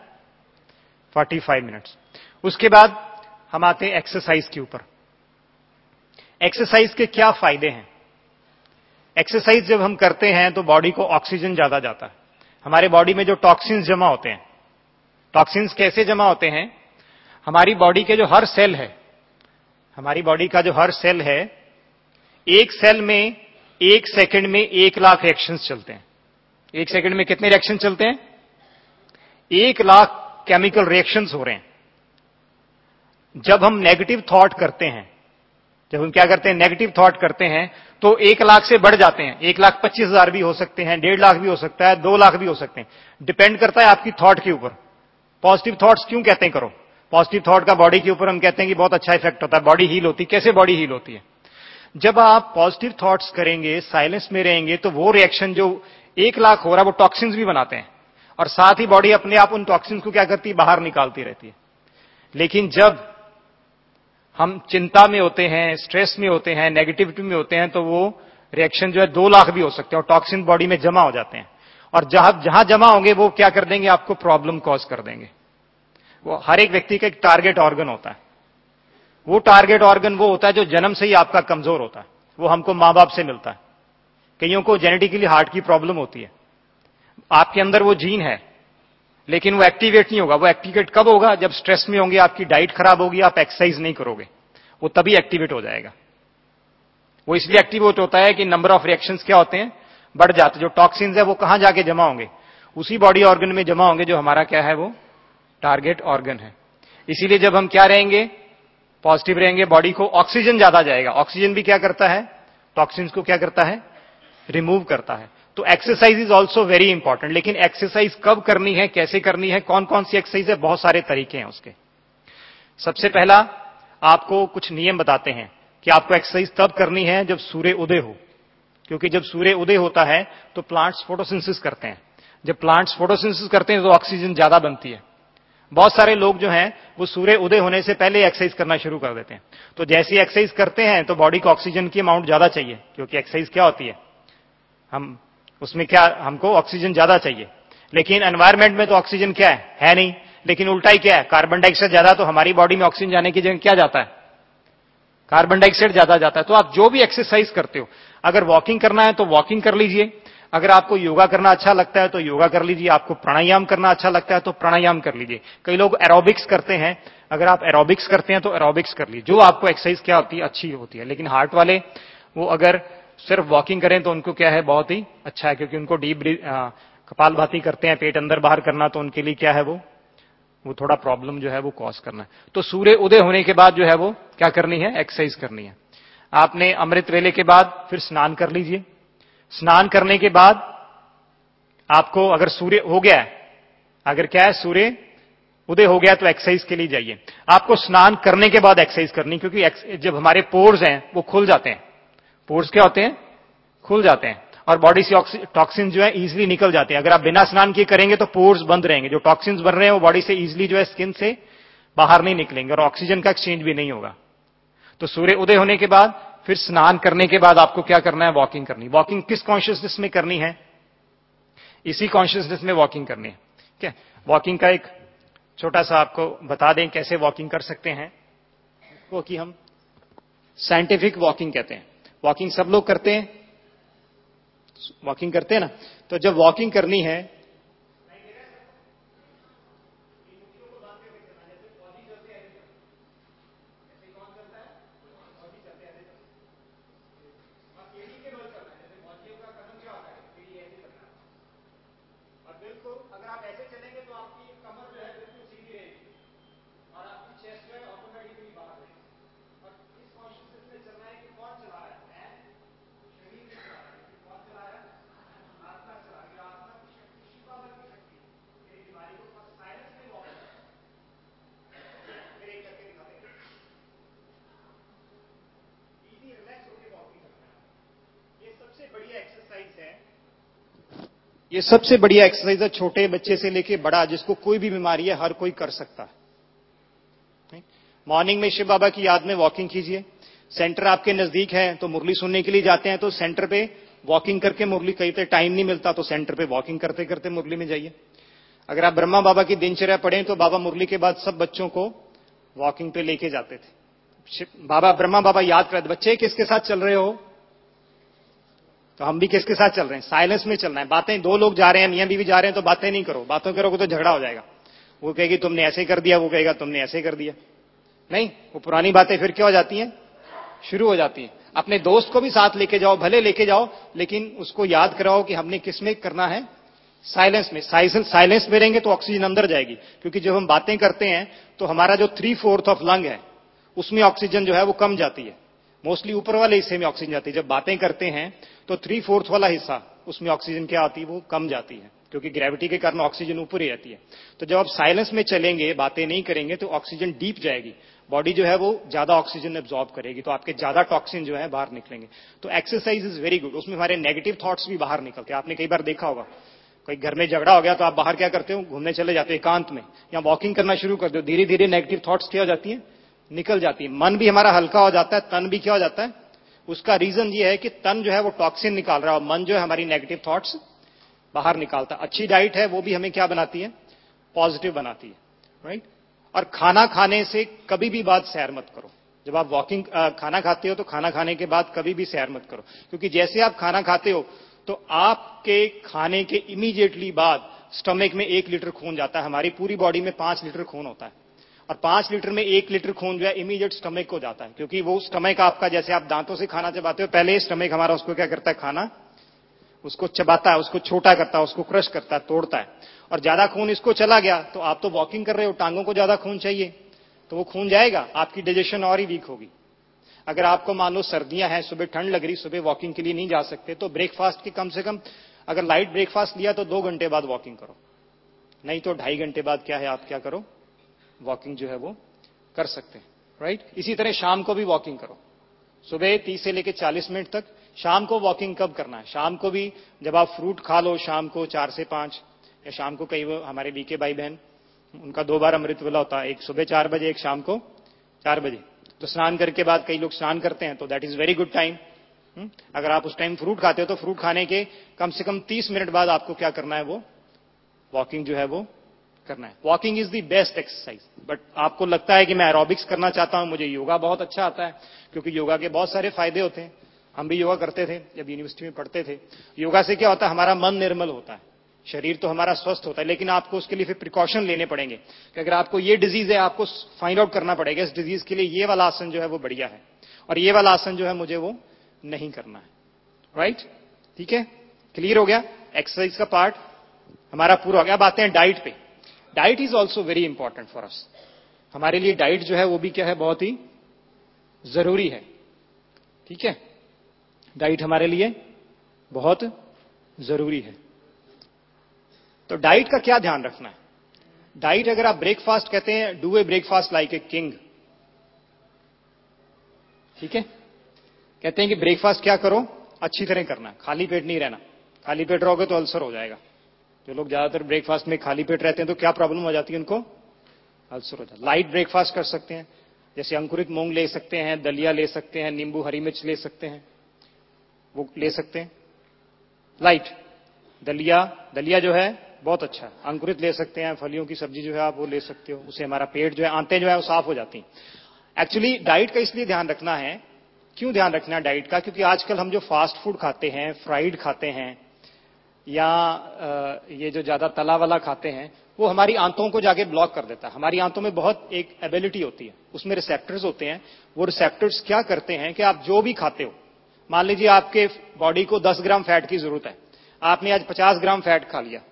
45 मिनट्स। उसके बाद हम आते हैं एक्सरसाइज के ऊपर। एक्सरसाइज के क्या फायदे हैं? एक्सरसाइज जब हम करते हैं तो बॉडी को ऑक्सीजन ज्यादा जाता है। हमारे बॉडी में जो टॉक्सिन्स जमा होते हैं, टॉक्सिन्स कैसे जमा होते हैं? हमारी बॉडी के जो हर सेल है, हमारी बॉडी का जो हर सेल है, एक सेल में 1 सेकंड में 1 लाख रिएक्शंस चलते हैं। 1 सेकंड में कितने रिएक्शन चलते हैं? 1 लाख केमिकल रिएक्शंस हो रहे हैं। जब हम नेगेटिव थॉट करते हैं, जब हम क्या करते हैं, नेगेटिव थॉट करते हैं, तो 1 लाख से बढ़ जाते हैं। 1,25,000 भी हो सकते हैं, 1.5 लाख भी हो सकता है, 2 लाख भी हो सकते हैं। डिपेंड करता है आपकी थॉट के ऊपर। पॉजिटिव थॉट्स क्यों कहते हैं करो? पॉजिटिव थॉट का बॉडी के ऊपर हम कहते हैं कि बहुत अच्छा इफेक्ट होता है, बॉडी हील होती है। कैसे बॉडी हील होती है? जब आप पॉजिटिव थॉट्स करेंगे, साइलेंस में रहेंगे, तो वो रिएक्शन जो 1 लाख हो रहा है वो टॉक्सिन्स भी बनाते हैं, और साथ ही बॉडी अपने आप उन टॉक्सिन्स को क्या करती है, बाहर निकालती रहती है। लेकिन जब हम चिंता में होते हैं, स्ट्रेस में होते हैं, नेगेटिविटी में होते हैं, तो वो रिएक्शन जो है 2 लाख भी हो सकते हैं, और टॉक्सिन बॉडी में जमा हो जाते हैं। और जहां जमा होंगे वो क्या कर देंगे, आपको प्रॉब्लम कॉज कर देंगे। वो हर एक व्यक्ति का एक टारगेट ऑर्गन होता है। वो टारगेट ऑर्गन वो होता है जो जन्म से ही आपका कमजोर होता है। वो हमको मां बाप से मिलता है। कईयों को जेनेटिकली हार्ट की प्रॉब्लम होती है। आपके अंदर वो जीन है, लेकिन वो एक्टिवेट नहीं होगा। वो एक्टिवेट कब होगा? जब स्ट्रेस में होंगे, आपकी डाइट खराब होगी, आप एक्सरसाइज नहीं करोगे, वो तभी एक्टिवेट हो जाएगा। वो इसलिए एक्टिवेट होता है कि नंबर ऑफ रिएक्शंस क्या होते हैं, बढ़ जाते। जो टॉक्सिन्स है वो कहां जाके जमा होंगे? उसी बॉडी ऑर्गन में जमा होंगे जो हमारा क्या है, वो टारगेट ऑर्गन है। इसीलिए जब हम क्या रहेंगे, पॉजिटिव रहेंगे, बॉडी को ऑक्सीजन ज्यादा जाएगा। ऑक्सीजन भी क्या करता है, टॉक्सिन्स को क्या करता है, रिमूव करता है। तो exercise is also very important. लेकिन एक्सरसाइज कब करनी है, कैसे करनी है, कौन कौन सी एक्सरसाइज है, बहुत सारे तरीके हैं उसके। सबसे पहला आपको कुछ नियम बताते हैं कि आपको एक्सरसाइज तब करनी है जब सूर्य उदय हो। क्योंकि जब सूर्य उदय होता है तो प्लांट्स फोटोसिंथेसिस करते हैं। जब प्लांट्स फोटोसिंथेसिस करते हैं तो ऑक्सीजन ज्यादा बनती है। बहुत सारे लोग जो हैं वो सूर्य उदय होने से पहले एक्सरसाइज करना शुरू कर देते हैं। तो जैसे ही एक्सरसाइज करते हैं तो बॉडी को ऑक्सीजन की अमाउंट ज्यादा चाहिए, क्योंकि एक्सरसाइज क्या होती है, हम उसमें क्या, हमको ऑक्सीजन ज्यादा चाहिए। लेकिन एनवायरमेंट में तो ऑक्सीजन क्या है नहीं। लेकिन उल्टा ही क्या है, कार्बन डाइऑक्साइड ज्यादा, तो हमारी बॉडी में ऑक्सीजन जाने की जगह क्या जाता है, कार्बन डाइऑक्साइड ज्यादा जाता है। तो आप जो भी एक्सरसाइज करते हो, अगर वॉकिंग करना है तो वॉकिंग कर लीजिए, अगर आपको योगा करना अच्छा लगता है तो योगा कर लीजिए, आपको प्राणायाम करना अच्छा लगता है तो प्राणायाम कर लीजिए। कई लोग एरोबिक्स करते हैं, अगर आप एरोबिक्स करते हैं तो एरोबिक्स कर लीजिए, जो आपको एक्सरसाइज क्या होती है अच्छी होती है। लेकिन हार्ट वाले वो अगर सिर्फ वॉकिंग करें तो उनको क्या है, बहुत ही अच्छा है, क्योंकि उनको डीप कपालभाति करते हैं, पेट अंदर बाहर करना, तो उनके लिए क्या है, वो थोड़ा प्रॉब्लम जो है वो कॉज करना है। तो सूर्य उदय होने के बाद जो है वो क्या करनी है, एक्सरसाइज करनी है। आपने अमृत वेले के बाद फिर स्नान कर लीजिए। स्नान करने के बाद आपको अगर सूर्य हो गया है, अगर क्या है सूर्य उदय हो गया तो एक्सरसाइज के लिए जाइए। आपको स्नान करने के बाद एक्सरसाइज करनी, क्योंकि जब हमारे पोर्स हैं वो खुल जाते हैं। पोर्स क्या होते हैं, खुल जाते हैं, और बॉडी से टॉक्सिन जो है इजीली निकल जाते हैं। अगर आप बिना स्नान किए करेंगे तो पोर्स बंद रहेंगे, जो टॉक्सिन्स बन रहे हैं वो बॉडी से इजीली जो है स्किन से बाहर नहीं निकलेंगे, और ऑक्सीजन का एक्सचेंज भी नहीं होगा। तो सूर्य उदय होने के बाद फिर स्नान करने के बाद आपको क्या करना है, वॉकिंग करनी। वॉकिंग किस कॉन्शियसनेस में करनी है, इसी कॉन्शियसनेस में वॉकिंग करनी है। ठीक है, वॉकिंग का एक छोटा सा आपको बता दें कैसे वॉकिंग कर सकते हैं, वो कि हम साइंटिफिक वॉकिंग कहते हैं। वॉकिंग सब लोग करते हैं, वॉकिंग करते हैं ना। तो जब वॉकिंग करनी है, अगर आप ऐसे चलेंगे तो आपकी कमर जो है बिल्कुल सीधी रहेगी और आपकी चेस्ट जो है ऑटोमेटिकली बाहर रहेगी। और इस कॉन्शियसनेस में चलना है कि कौन चला रहा है, मैं, शरीर नहीं चला रहा है, कौन चला रहा है, आत्मा चला रही है। आत्मा की शक्ति, शिवा की शक्ति मेरी बीमारी को साइलेंस में वॉक मेरे करके दिखाते हैं। इजी रिलैक्स होकर वॉकिंग करना है, ये सबसे बढ़िया एक्सरसाइज है। ये सबसे बढ़िया एक्सरसाइज है, छोटे बच्चे से लेके बड़ा, जिसको कोई भी बीमारी है हर कोई कर सकता है। मॉर्निंग में शिव बाबा की याद में वॉकिंग कीजिए। सेंटर आपके नजदीक है तो मुरली सुनने के लिए जाते हैं तो सेंटर पे वॉकिंग करके मुरली, कहीं पे टाइम नहीं मिलता तो सेंटर पे वॉकिंग करते करते मुरली में जाइए। अगर आप ब्रह्मा बाबा की दिनचर्या पढ़ें तो बाबा मुरली के बाद सब बच्चों को वॉकिंग पे लेके जाते थे। बाबा ब्रह्मा बाबा याद करते, बच्चे किसके साथ चल रहे हो, तो हम भी किसके साथ चल रहे हैं, साइलेंस में चलना है। बातें, दो लोग जा रहे हैं, मियां बीवी जा रहे हैं तो बातें नहीं करो, बातों करोगे तो झगड़ा हो जाएगा। वो कहेगी तुमने ऐसे कर दिया, वो कहेगा तुमने ऐसे कर दिया। नहीं, वो पुरानी बातें फिर क्या हो जाती हैं, शुरू हो जाती हैं। अपने दोस्त को भी साथ लेके जाओ, भले लेके जाओ, लेकिन उसको याद कराओ कि हमने किसमें करना है, साइलेंस में। साइलेंस में रहेंगे तो ऑक्सीजन अंदर जाएगी, क्योंकि जब हम बातें करते हैं तो हमारा जो 3/4 ऑफ लंग है उसमें ऑक्सीजन जो है वो कम जाती है। मोस्टली ऊपर वाले हिस्से में ऑक्सीजन जाती है। जब बातें करते हैं तो 3/4 वाला हिस्सा उसमें ऑक्सीजन क्या आती है, वो कम जाती है, क्योंकि ग्रेविटी के कारण ऑक्सीजन ऊपर ही रहती है। तो जब आप साइलेंस में चलेंगे, बातें नहीं करेंगे, तो ऑक्सीजन डीप जाएगी, बॉडी जो है वो ज्यादा ऑक्सीजन एब्जॉर्ब करेगी, तो आपके ज्यादा टॉक्सिन जो है बाहर निकलेंगे। तो एक्सरसाइज इज वेरी गुड, उसमें हमारे नेगेटिव थॉट्स भी बाहर निकलते हैं। आपने कई बार देखा होगा, कोई घर में झगड़ा हो गया तो आप बाहर क्या करते हो, घूमने चले जाते हो एकांत में, या वॉकिंग करना शुरू कर दो, धीरे धीरे नेगेटिव थॉट्स क्या हो जाती है, निकल जाती है। मन भी हमारा हल्का हो जाता है, तन भी क्या हो जाता है। उसका रीजन ये है कि तन जो है वो टॉक्सिन निकाल रहा है और मन जो है हमारी नेगेटिव थॉट्स बाहर निकालता है। अच्छी डाइट है वो भी हमें क्या बनाती है, पॉजिटिव बनाती है, राइट। और खाना खाने से कभी भी बाद सैर मत करो। जब आप वॉकिंग खाना खाते हो तो खाना खाने के बाद कभी भी सैर मत करो, क्योंकि जैसे आप खाना खाते हो तो आपके खाने के इमीडिएटली बाद स्टमक में 1 लीटर खून जाता है। हमारी पूरी बॉडी में 5 लीटर खून होता है, और 5 लीटर में 1 लीटर खून जो है इमीडिएट स्टमक को जाता है, क्योंकि वो स्टमक आपका, जैसे आप दांतों से खाना चबाते हो, पहले स्टमक हमारा उसको क्या करता है, खाना उसको चबाता है, उसको छोटा करता है, उसको क्रश करता है, तोड़ता है। और ज्यादा खून इसको चला गया तो आप तो वॉकिंग कर रहे हो, टांगों को ज्यादा खून चाहिए, तो वो खून जाएगा, आपकी डाइजेशन और ही वीक होगी। अगर आपको मान लो सर्दियां हैं, सुबह ठंड लग रही, सुबह वॉकिंग के लिए नहीं जा सकते, तो ब्रेकफास्ट की कम से कम, अगर लाइट ब्रेकफास्ट लिया तो 2 घंटे बाद वॉकिंग करो, नहीं तो 2.5 घंटे बाद क्या है, आप क्या करो, वॉकिंग जो है वो कर सकते हैं, राइट। इसी तरह शाम को भी वॉकिंग करो, सुबह 30 से लेकर 40 मिनट तक, शाम को वॉकिंग कब करना है? शाम को भी जब आप फ्रूट खा लो शाम को 4 से 5, या शाम को कई वो हमारे बीके भाई बहन उनका 2 बार अमृत वेला होता है, एक सुबह 4 बजे, एक शाम को 4 बजे। तो स्नान करके बाद कई लोग स्नान करते हैं, तो that is very good time. अगर आप उस टाइम फ्रूट खाते हो तो फ्रूट खाने के कम से कम 30 मिनट बाद आपको क्या करना है, वो वॉकिंग जो है वो करना है। Walking is the best exercise. But आपको लगता है कि मैं एरोबिक्स करना चाहता हूं, मुझे योगा बहुत अच्छा आता है, क्योंकि योगा के बहुत सारे फायदे होते हैं। हम भी योगा करते थे जब यूनिवर्सिटी में पढ़ते थे। योगा से क्या होता है, हमारा मन निर्मल होता है, शरीर तो हमारा स्वस्थ होता है, लेकिन आपको उसके लिए फिर प्रिकॉशन लेने पड़ेंगे कि अगर आपको ये डिजीज है, आपको फाइंड आउट करना पड़ेगा इस डिजीज के लिए ये वाला आसन जो है वो बढ़िया है, और ये वाला आसन जो है मुझे वो नहीं करना है। राइट? ठीक है, क्लियर हो गया? एक्सरसाइज का पार्ट हमारा पूरा हो गया। अब आते हैं डाइट पे। Diet is also very important for us. हमारे लिए डाइट जो है वो भी क्या है, बहुत ही जरूरी है। ठीक है, डाइट हमारे लिए बहुत जरूरी है। तो डाइट का क्या ध्यान रखना है? डाइट, अगर आप ब्रेकफास्ट कहते हैं, do a breakfast like a king. ठीक है, कहते हैं कि ब्रेकफास्ट क्या करो, अच्छी तरह करना, खाली पेट नहीं रहना। खाली पेट रहोगे तो अल्सर हो जाएगा। जो लोग ज्यादातर ब्रेकफास्ट में खाली पेट रहते हैं तो क्या प्रॉब्लम हो जाती है उनको, अल्सर हो जाता है। लाइट ब्रेकफास्ट कर सकते हैं, जैसे अंकुरित मूंग ले सकते हैं, दलिया ले सकते हैं, नींबू हरी मिर्च ले सकते हैं, वो ले सकते हैं। लाइट दलिया जो है बहुत अच्छा है। अंकुरित ले सकते हैं, फलियों की सब्जी जो है आप वो ले सकते हो, उससे हमारा पेट जो है, आंतें जो है वो साफ हो जाती हैं। एक्चुअली डाइट का इसलिए ध्यान रखना है, क्यों ध्यान रखना है डाइट का, क्योंकि आजकल हम जो फास्ट फूड खाते हैं, फ्राइड खाते हैं, या ये जो ज्यादा तला वाला खाते हैं, वो हमारी आंतों को जाके ब्लॉक कर देता है। हमारी आंतों में बहुत एक एबिलिटी होती है, उसमें रिसेप्टर्स होते हैं। वो रिसेप्टर्स क्या करते हैं कि आप जो भी खाते हो, मान लीजिए आपके बॉडी को 10 ग्राम फैट की जरूरत है, आपने आज 50 ग्राम फैट खा लिया,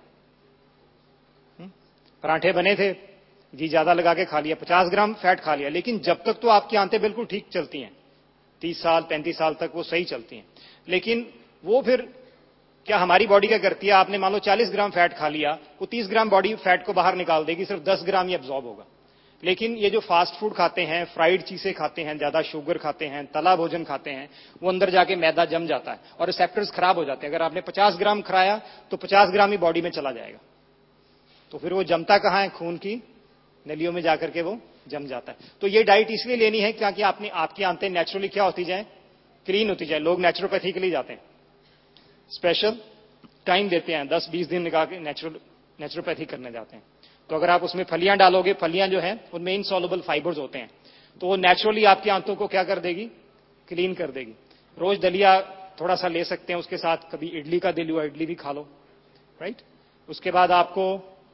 पराठे बने थे, घी ज्यादा लगा के खा लिया, 50 ग्राम फैट खा लिया, लेकिन जब तक तो आपकी आंतें बिल्कुल ठीक चलती हैं, 30 साल 35 साल तक वो सही चलती हैं। लेकिन वो फिर क्या हमारी बॉडी क्या करती है, आपने मान लो 40 ग्राम फैट खा लिया, वो 30 ग्राम बॉडी फैट को बाहर निकाल देगी, सिर्फ 10 ग्राम ही एब्जॉर्ब होगा। लेकिन ये जो फास्ट फूड खाते हैं, फ्राइड चीजें खाते हैं, ज्यादा शुगर खाते हैं, तला भोजन खाते हैं, वो अंदर जाके मैदा जम जाता है और रिसेप्टर्स खराब हो जाते हैं। अगर आपने 50 ग्राम खाया तो 50 ग्राम ही बॉडी में चला जाएगा, तो फिर वो जमता कहां है, खून की नलियों में जाकर के वो जम जाता है। तो ये डाइट इसलिए लेनी है क्योंकि आपकी आंतें नेचुरली क्या होती जाए, क्लीन होती जाए। लोग नेचुरोपैथी के लिए जाते हैं, स्पेशल टाइम देते हैं, 10-20 दिन निकाल के नेचुरोपैथी करने जाते हैं। तो अगर आप उसमें फलियां डालोगे, फलियां जो है उनमें इनसॉल्युबल फाइबर्स होते हैं, तो वो नेचुरली आपकी आंतों को क्या कर देगी, क्लीन कर देगी। रोज दलिया थोड़ा सा ले सकते हैं, उसके साथ कभी इडली का दिल हुआ इडली भी खा लो। राइट? उसके बाद आपको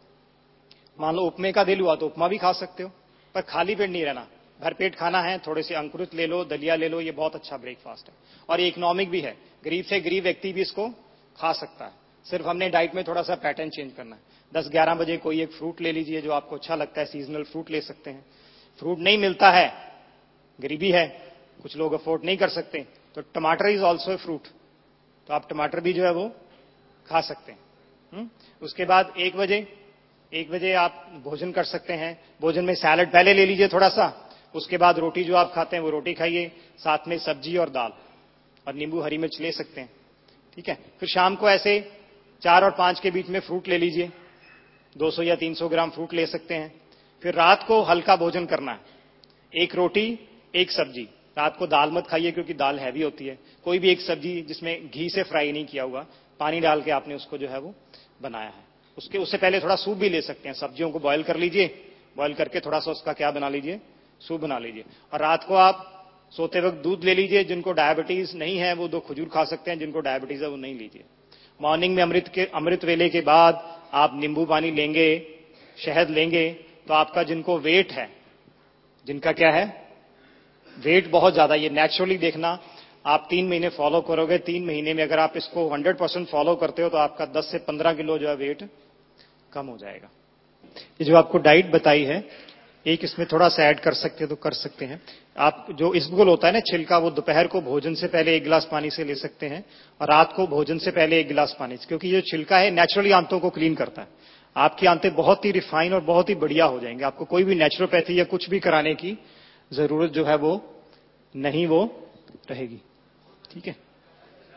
मान लो उपमे का दिल हुआ तो उपमा भी खा सकते हो, पर खाली पेट नहीं रहना, भरपेट खाना है। थोड़े से अंकुरित ले लो, दलिया ले लो, ये बहुत अच्छा ब्रेकफास्ट है और ये इकोनॉमिक भी है। गरीब से गरीब व्यक्ति भी इसको खा सकता है। सिर्फ हमने डाइट में थोड़ा सा पैटर्न चेंज करना है। 10-11 बजे कोई एक फ्रूट ले लीजिए जो आपको अच्छा लगता है, सीजनल फ्रूट ले सकते हैं। फ्रूट नहीं मिलता है, गरीबी है, कुछ लोग अफोर्ड नहीं कर सकते, तो टमाटर इज ऑल्सो ए फ्रूट, तो आप टमाटर भी जो है वो खा सकते हैं। उसके बाद 1 बजे आप भोजन कर सकते हैं। भोजन में सैलड पहले ले लीजिए थोड़ा सा, उसके बाद रोटी जो आप खाते हैं वो रोटी खाइए, साथ में सब्जी और दाल और नींबू हरी मिर्च ले सकते हैं। ठीक है, फिर शाम को ऐसे 4 और 5 के बीच में फ्रूट ले लीजिए, 200 या 300 ग्राम फ्रूट ले सकते हैं। फिर रात को हल्का भोजन करना है, 1 रोटी 1 सब्जी। रात को दाल मत खाइए क्योंकि दाल हैवी होती है। कोई भी एक सब्जी जिसमें घी से फ्राई नहीं किया हुआ, पानी डाल के आपने उसको जो है वो बनाया है। उससे पहले थोड़ा सूप भी ले सकते हैं, सब्जियों को बॉयल कर लीजिए, बॉयल करके थोड़ा सा उसका क्या बना लीजिए, सूप बना लीजिए। और रात को आप सोते वक्त दूध ले लीजिए। जिनको डायबिटीज नहीं है वो 2 खजूर खा सकते हैं, जिनको डायबिटीज है वो नहीं लीजिए। मॉर्निंग में अमृत वेले के बाद आप नींबू पानी लेंगे, शहद लेंगे, तो आपका जिनको वेट है, जिनका क्या है वेट बहुत ज्यादा, ये नेचुरली देखना, आप 3 महीने फॉलो करोगे, 3 महीने में अगर आप इसको 100% फॉलो करते हो तो आपका 10 से 15 किलो जो है वेट कम हो जाएगा। ये जो आपको डाइट बताई है, एक इसमें थोड़ा सा ऐड कर सकते हैं तो कर सकते हैं। आप जो इसबगोल होता है ना, छिलका, वो दोपहर को भोजन से पहले 1 गिलास पानी से ले सकते हैं और रात को भोजन से पहले 1 गिलास पानी से, क्योंकि ये छिलका है नेचुरली आंतों को क्लीन करता है। आपकी आंतें बहुत ही रिफाइन और बहुत ही बढ़िया हो जाएंगे। आपको कोई भी नेचुरोपैथी या कुछ भी कराने की जरूरत जो है वो नहीं वो रहेगी। ठीक है,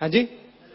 हाँ जी,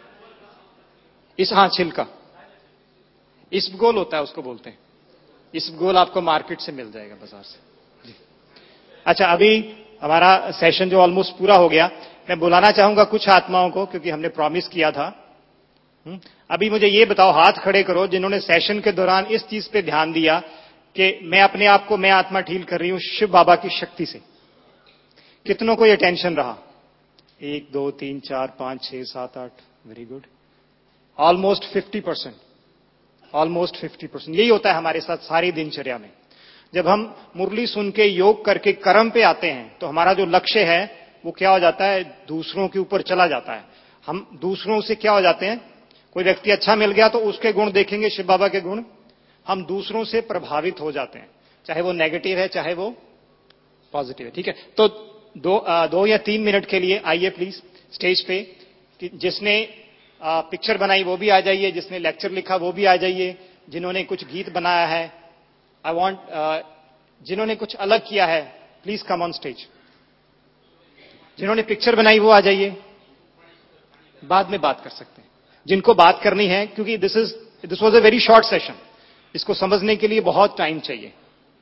हाँ छिलका, इसबगोल होता है उसको बोलते हैं। इसबगोल आपको मार्केट से मिल जाएगा, बाजार से जी। अच्छा, अभी हमारा सेशन जो ऑलमोस्ट पूरा हो गया, मैं बुलाना चाहूंगा कुछ आत्माओं को, क्योंकि हमने प्रॉमिस किया था। अभी मुझे ये बताओ, हाथ खड़े करो जिन्होंने सेशन के दौरान इस चीज पे ध्यान दिया कि मैं अपने आप को, मैं आत्मा हील कर रही हूं शिव बाबा की शक्ति से। कितनों को ये टेंशन रहा? 1 2 3 4 5 6 7 8, वेरी गुड, ऑलमोस्ट 50%, ऑलमोस्ट 50%। यही होता है हमारे साथ सारी दिनचर्या में। जब हम मुरली सुन के, योग करके कर्म पे आते हैं, तो हमारा जो लक्ष्य है वो क्या हो जाता है? दूसरों के ऊपर चला जाता है। हम दूसरों से क्या हो जाते हैं? कोई व्यक्ति अच्छा मिल गया तो उसके गुण देखेंगे, शिव बाबा के गुण, हम दूसरों से प्रभावित हो जाते हैं, चाहे वो नेगेटिव है चाहे वो पॉजिटिव है। ठीक है, तो 2 या 3 मिनट के लिए आइए प्लीज स्टेज पे। जिसने पिक्चर बनाई वो भी आ जाइए, जिसने लेक्चर लिखा वो भी आ जाइए, जिन्होंने कुछ गीत बनाया है, आई वांट, जिन्होंने कुछ अलग किया है, प्लीज कम ऑन स्टेज। जिन्होंने पिक्चर बनाई वो आ जाइए, बाद में बात कर सकते हैं जिनको बात करनी है, क्योंकि this was a very short session, इसको समझने के लिए बहुत टाइम चाहिए।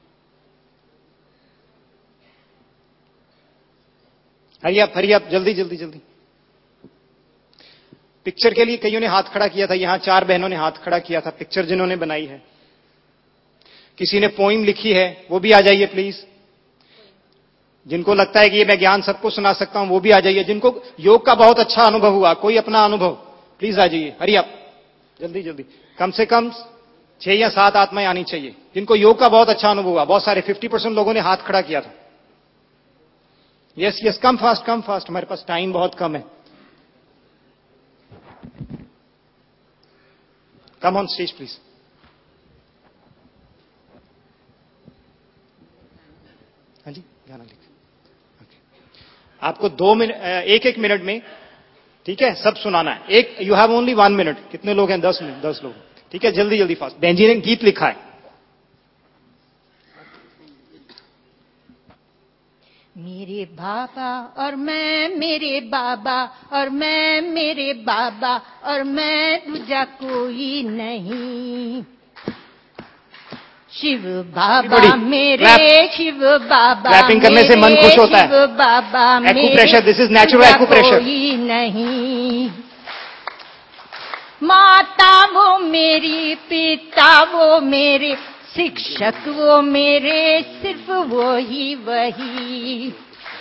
हरी आप, जल्दी जल्दी जल्दी। पिक्चर के लिए कईयों ने हाथ खड़ा किया था, यहां 4 बहनों ने हाथ खड़ा किया था, पिक्चर जिन्होंने बनाई है। किसी ने पोइम लिखी है, वो भी आ जाइए प्लीज। जिनको लगता है कि ये मैं ज्ञान सबको सुना सकता हूं, वो भी आ जाइए। जिनको योग का बहुत अच्छा अनुभव हुआ, कोई अपना अनुभव, प्लीज आ जाइए। हरी आप, जल्दी जल्दी। कम से कम 6 या 7 आत्माएं आनी चाहिए जिनको योग का बहुत अच्छा अनुभव हुआ। बहुत सारे 50% लोगों ने हाथ खड़ा किया था। यस यस, कम फास्ट, हमारे पास टाइम बहुत कम है। Come on stage please. हाँ जी, गाना लिख। आपको 2 मिनट, 1 मिनट में, ठीक है, सब सुनाना है। You have only 1 minute. कितने लोग हैं? 10 मिनट, 10 लोग। ठीक है, जल्दी जल्दी फास्ट। बहन जी ने गीत लिखा है। मेरे बाबा और मैं, मेरे बाबा और मैं, मेरे बाबा और मैं, दूजा कोई नहीं। शिव बाबा मेरे, शिव बाबा क्लैपिंग करने से मन खुश होता है। शिव बाबा मेरे, acupressure, this is natural acupressure. कोई नहीं। माता वो मेरी, पिता वो मेरे, शिक्षक वो मेरे, सिर्फ वो ही वही।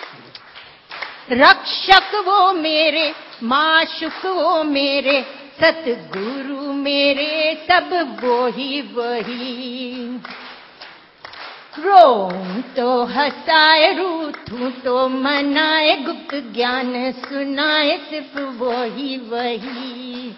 रक्षक वो मेरे, माशुक वो मेरे, सतगुरु मेरे, सब वो ही वही। रोऊं तो हंसाए, रूठूं तो मनाए, गुप्त ज्ञान सुनाए, सिर्फ वो ही वही।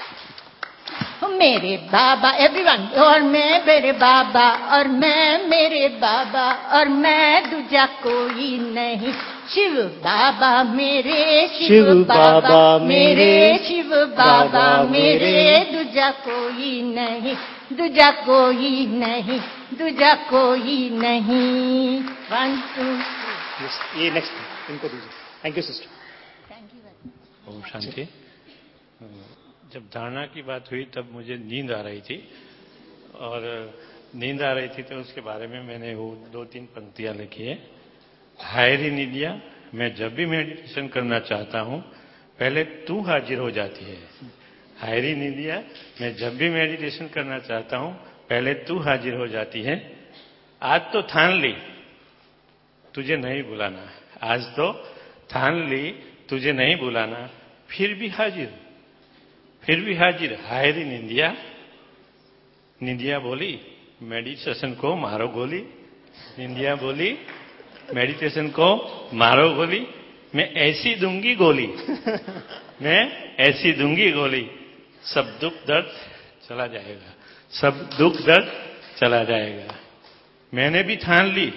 मेरे बाबा, एवरीवन, और मैं मेरे बाबा और मैं, मेरे बाबा और मैं, दूजा कोई नहीं। शिव बाबा मेरे, शिव बाबा मेरे, शिव बाबा मेरे, दूजा कोई नहीं, दूजा कोई नहीं, दूजा कोई नहीं। 1 2 ये नेक्स्ट इनको दीजिए। Thank you sister. Thank you. ओम शांति। जब धारणा की बात हुई तब मुझे नींद आ रही थी, और नींद आ रही थी तो उसके बारे में मैंने वो 2-3 पंक्तियां लिखी है। हायर इन इंडिया, मैं जब भी मेडिटेशन करना चाहता हूं पहले तू हाजिर हो जाती है। हायर इन इंडिया, मैं जब भी मेडिटेशन करना चाहता हूं पहले तू हाजिर हो जाती है। आज तो ठान ली तुझे नहीं बुलाना, आज तो ठान ली तुझे नहीं बुलाना, फिर भी हाजिर, फिर भी हाजिर। Higher in India. निंदिया बोली मेडिटेशन को मारो गोली, निंदिया बोली मेडिटेशन को मारो गोली, मैं ऐसी दूंगी गोली, मैं ऐसी दूंगी गोली, सब दुख दर्द चला जाएगा, सब दुख दर्द चला जाएगा। मैंने भी ठान ली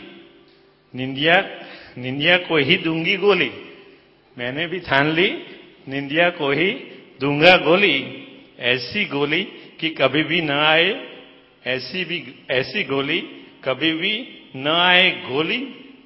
निंदिया को ही दूंगी गोली, मैंने भी ठान ली निंदिया को ही दूंगा गोली। ऐसी गोली कि कभी भी न आए, ऐसी गोली कभी भी न आए गोली,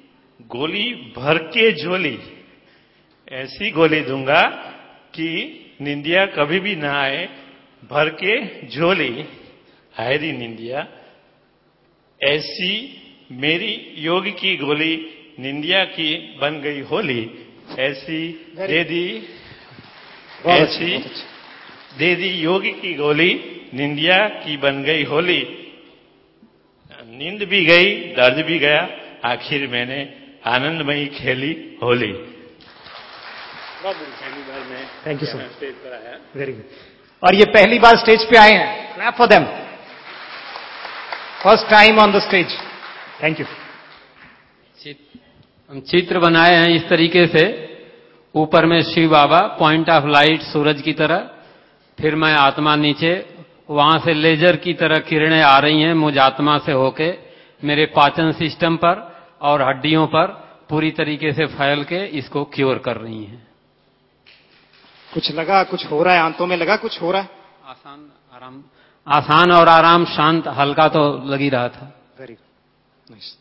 गोली भर के झोली। ऐसी गोली दूंगा कि निंदिया कभी भी ना आए, भर के झोली है री निंदिया। ऐसी मेरी योग की गोली निंदिया की बन गई होली। ऐसी दे दी, ऐसी दे दी योग की गोली निंदिया की बन गई होली। नींद भी गई, दर्द भी गया, आखिर मैंने आनंदमयी खेली होली। पहली बार मैं thank you so much, stage पर आया। Very good. और ये पहली बार स्टेज पे आए हैं, clap for them, first time on the stage. Thank you. हम चित्र बनाए हैं इस तरीके से, ऊपर में Shiv Baba, point of light सूरज की तरह, फिर मैं आत्मा नीचे, वहां से लेजर की तरह किरणें आ रही हैं मुझ आत्मा से होके मेरे पाचन सिस्टम पर और हड्डियों पर पूरी तरीके से फैल के इसको क्योर कर रही हैं। कुछ लगा, कुछ हो रहा है, आंतों में लगा कुछ हो रहा है? आसान और आराम, शांत, हल्का तो लग ही रहा था। Very good, nice.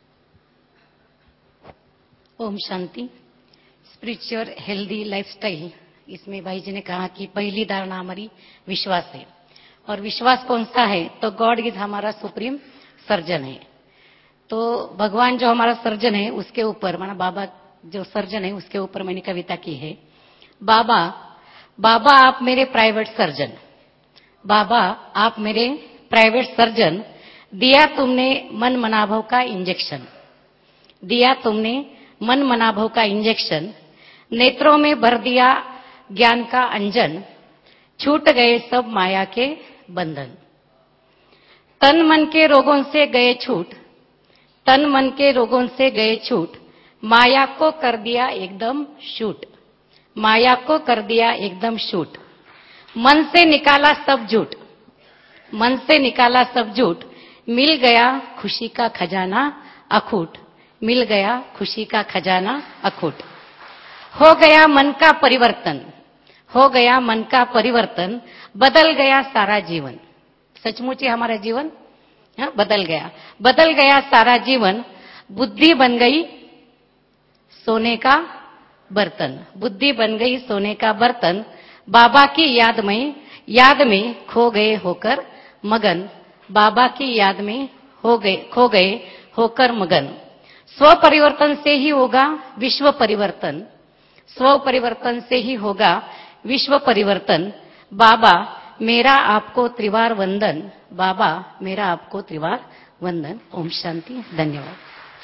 ओम शांति। स्पिरिचुअल हेल्दी लाइफस्टाइल, इसमें भाई जी ने कहा कि पहली धारणा हमारी विश्वास है। और विश्वास कौन सा है? तो गॉड इज हमारा सुप्रीम सर्जन है। तो भगवान जो हमारा सर्जन है उसके ऊपर, माना बाबा जो सर्जन है उसके ऊपर मैंने कविता की है। बाबा, बाबा आप मेरे प्राइवेट सर्जन, बाबा आप मेरे प्राइवेट सर्जन, दिया तुमने मन मनाभव का इंजेक्शन, दिया तुमने मन मनाभव का इंजेक्शन, नेत्रों में भर दिया ज्ञान का अंजन, छूट गए सब माया के बंधन। तन मन के रोगों से गए छूट, तन मन के रोगों से गए छूट, माया को कर दिया एकदम शूट, माया को कर दिया एकदम शूट। मन से निकाला सब झूठ, मन से निकाला सब झूठ, मिल गया खुशी का खजाना अखूट, मिल गया खुशी का खजाना अखूट। हो गया मन का परिवर्तन, हो गया मन का परिवर्तन, बदल गया सारा जीवन। सचमुच ही हमारा जीवन बदल गया, बदल गया सारा जीवन। बुद्धि बन गई सोने का बर्तन, बुद्धि बन गई सोने का बर्तन, बाबा की याद में खो गए होकर मगन, बाबा की याद में खो गए होकर मगन। स्व परिवर्तन से ही होगा विश्व परिवर्तन, स्व परिवर्तन से ही होगा विश्व परिवर्तन। बाबा मेरा आपको त्रिवार वंदन, बाबा मेरा आपको त्रिवार वंदन। ओम शांति, धन्यवाद।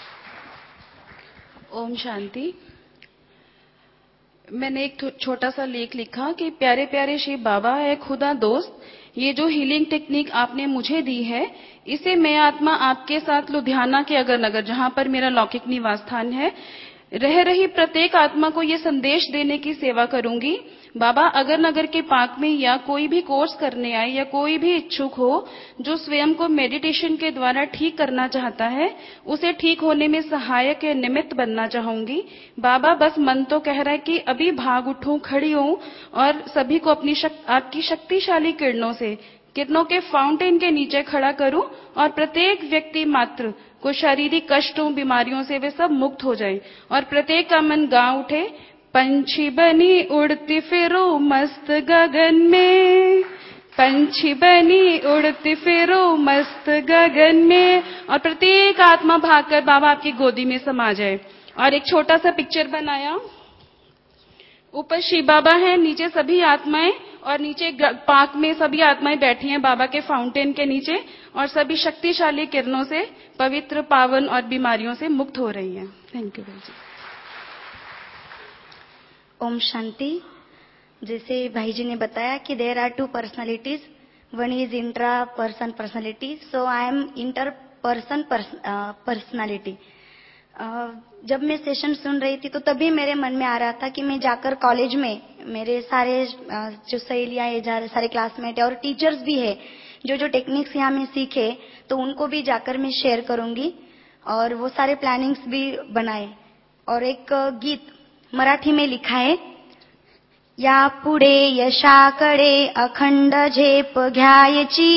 ओम शांति। मैंने एक छोटा सा लेख लिखा कि प्यारे प्यारे शिव बाबा है खुदा दोस्त, ये जो हीलिंग टेक्निक आपने मुझे दी है, इसे मैं आत्मा आपके साथ लुधियाना के अगर नगर, जहां पर मेरा लौकिक निवास स्थान है, रह रही प्रत्येक आत्मा को ये संदेश देने की सेवा करूंगी। बाबा अगर नगर के पार्क में या कोई भी कोर्स करने आए या कोई भी इच्छुक हो जो स्वयं को मेडिटेशन के द्वारा ठीक करना चाहता है, उसे ठीक होने में सहायक या निमित्त बनना चाहूंगी। बाबा बस मन तो कह रहा है कि अभी भाग उठूं, खड़ी हूं और सभी को अपनी आपकी शक्तिशाली किरणों के फाउंटेन के नीचे खड़ा करूं और प्रत्येक व्यक्ति मात्र को शारीरिक कष्टों, बीमारियों से वे सब मुक्त हो जाए और प्रत्येक का मन गा उठे, पंछी बनी उड़ती फिरो मस्त गगन में, पंछी बनी उड़ती फिरो मस्त गगन में, और प्रत्येक आत्मा भागकर बाबा आपकी गोदी में समा जाए। और एक छोटा सा पिक्चर बनाया, ऊपर शिव बाबा है, नीचे सभी आत्माएं, और नीचे पार्क में सभी आत्माएं बैठी हैं बाबा के फाउंटेन के नीचे, और सभी शक्तिशाली किरणों से पवित्र, पावन और बीमारियों से मुक्त हो रही हैं। थैंक यू भाई जी। ओम शांति। जैसे भाई जी ने बताया कि there are two personalities, one is intra person personality, so I am inter person personality. जब मैं सेशन सुन रही थी तो तभी मेरे मन में आ रहा था कि मैं जाकर कॉलेज में मेरे सारे जो सहेलियां है, सारे क्लासमेट है और टीचर्स भी है, जो टेक्निक्स यहाँ में सीखे तो उनको भी जाकर मैं शेयर करूंगी और वो सारे प्लानिंग्स भी बनाए। और एक गीत मराठी में लिखा है, या पुढे यशाकडे अखंड झेप घ्यायची,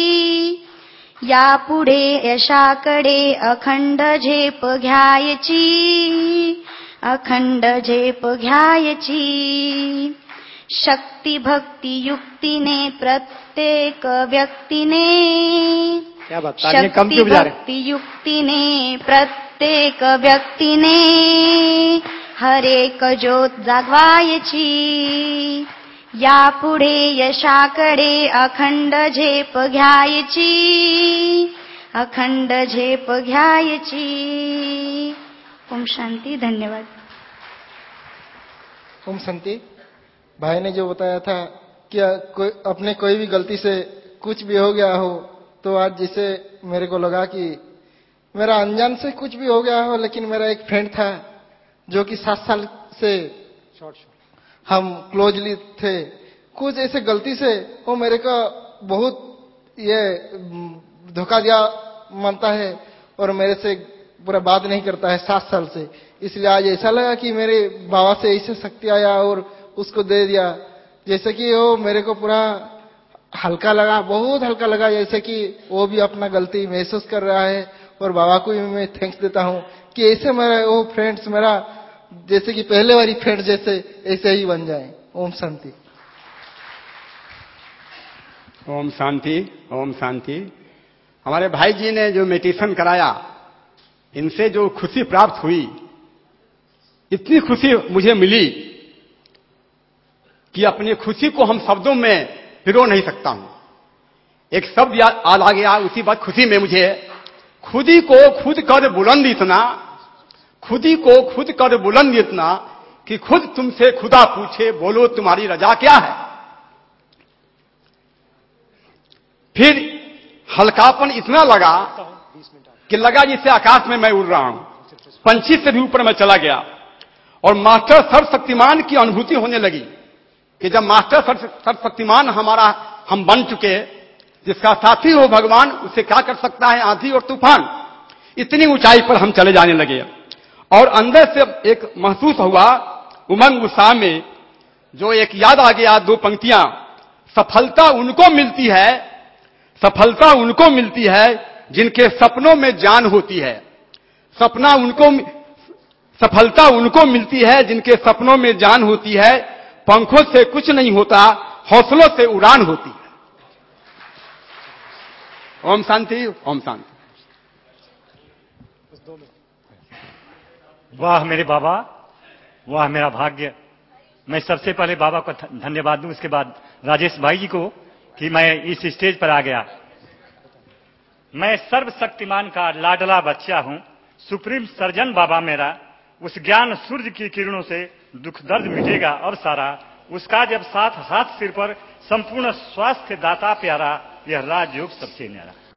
या पुढे यशाकडे अखंड झेप घ्यायची, अखंड झेप घ्यायची, शक्ति भक्ति युक्ति ने प्रत्येक व्यक्ति ने, क्या बात, तालियां कम क्यों बजा रहे हैं? शक्ति भक्ति युक्ति ने प्रत्येक व्यक्ति ने हरेक ज्योत जागवायची, यापुढे यशाकडे अखंड झेप घ्यायची, अखंड झेप घ्यायची। ओम शांति। धन्यवाद। ओम शांति। भाई ने जो बताया था कि अपने कोई भी गलती से कुछ भी हो गया हो, तो आज जैसे मेरे को लगा कि मेरा अनजान से कुछ भी हो गया हो, लेकिन मेरा एक फ्रेंड था जो कि 7 साल से हम क्लोजली थे। कुछ ऐसे गलती से वो मेरे को बहुत ये धोखा दिया मानता है और मेरे से पूरा बात नहीं करता है 7 साल से। इसलिए आज ऐसा लगा कि मेरे बाबा से ऐसे शक्ति आया और उसको दे दिया, जैसे कि वो मेरे को पूरा हल्का लगा, बहुत हल्का लगा, जैसे कि वो भी अपना गलती महसूस कर रहा है। और बाबा को भी मैं थैंक्स देता हूँ कि ऐसे मेरा वो फ्रेंड्स मेरा जैसे कि पहले वाली फ्रेंड जैसे ऐसे ही बन जाए। ओम शांति। ओम शांति। ओम शांति। हमारे भाई जी ने जो मेडिटेशन कराया, इनसे जो खुशी प्राप्त हुई, इतनी खुशी मुझे मिली कि अपनी खुशी को हम शब्दों में पिरो नहीं सकता हूं। एक शब्द याद आ गया उसी बात खुशी में मुझे, खुदी को खुद कर बुलंद इतना, खुदी को खुद कर बुलंद इतना कि खुद तुमसे खुदा पूछे बोलो तुम्हारी रजा क्या है। फिर हल्कापन इतना लगा कि लगा जिससे आकाश में मैं उड़ रहा हूं, पंछी से भी ऊपर मैं चला गया। और मास्टर सर्वशक्तिमान की अनुभूति होने लगी कि जब मास्टर सर्वशक्तिमान हमारा हम बन चुके, जिसका साथी हो भगवान, उसे क्या कर सकता है आंधी और तूफान। इतनी ऊंचाई पर हम चले जाने लगे और अंदर से एक महसूस हुआ उमंग उत्साह में, जो एक याद आ गया 2 पंक्तियां, सफलता उनको मिलती है, सफलता उनको मिलती है जिनके सपनों में जान होती है। सफलता उनको मिलती है जिनके सपनों में जान होती है। पंखों से कुछ नहीं होता, हौसलों से उड़ान होती है। ओम शांति। ओम शांति। वाह मेरे बाबा, वाह मेरा भाग्य। मैं सबसे पहले बाबा को धन्यवाद दूं, इसके बाद राजेश भाई जी को कि मैं इस स्टेज पर आ गया। मैं सर्वशक्तिमान का लाडला बच्चा हूं, सुप्रीम सर्जन बाबा मेरा। उस ज्ञान सूर्य की किरणों से दुख दर्द मिटेगा और सारा, उसका जब साथ हाथ सिर पर संपूर्ण स्वास्थ्य दाता प्यारा, यह राजयोग सबसे न्यारा।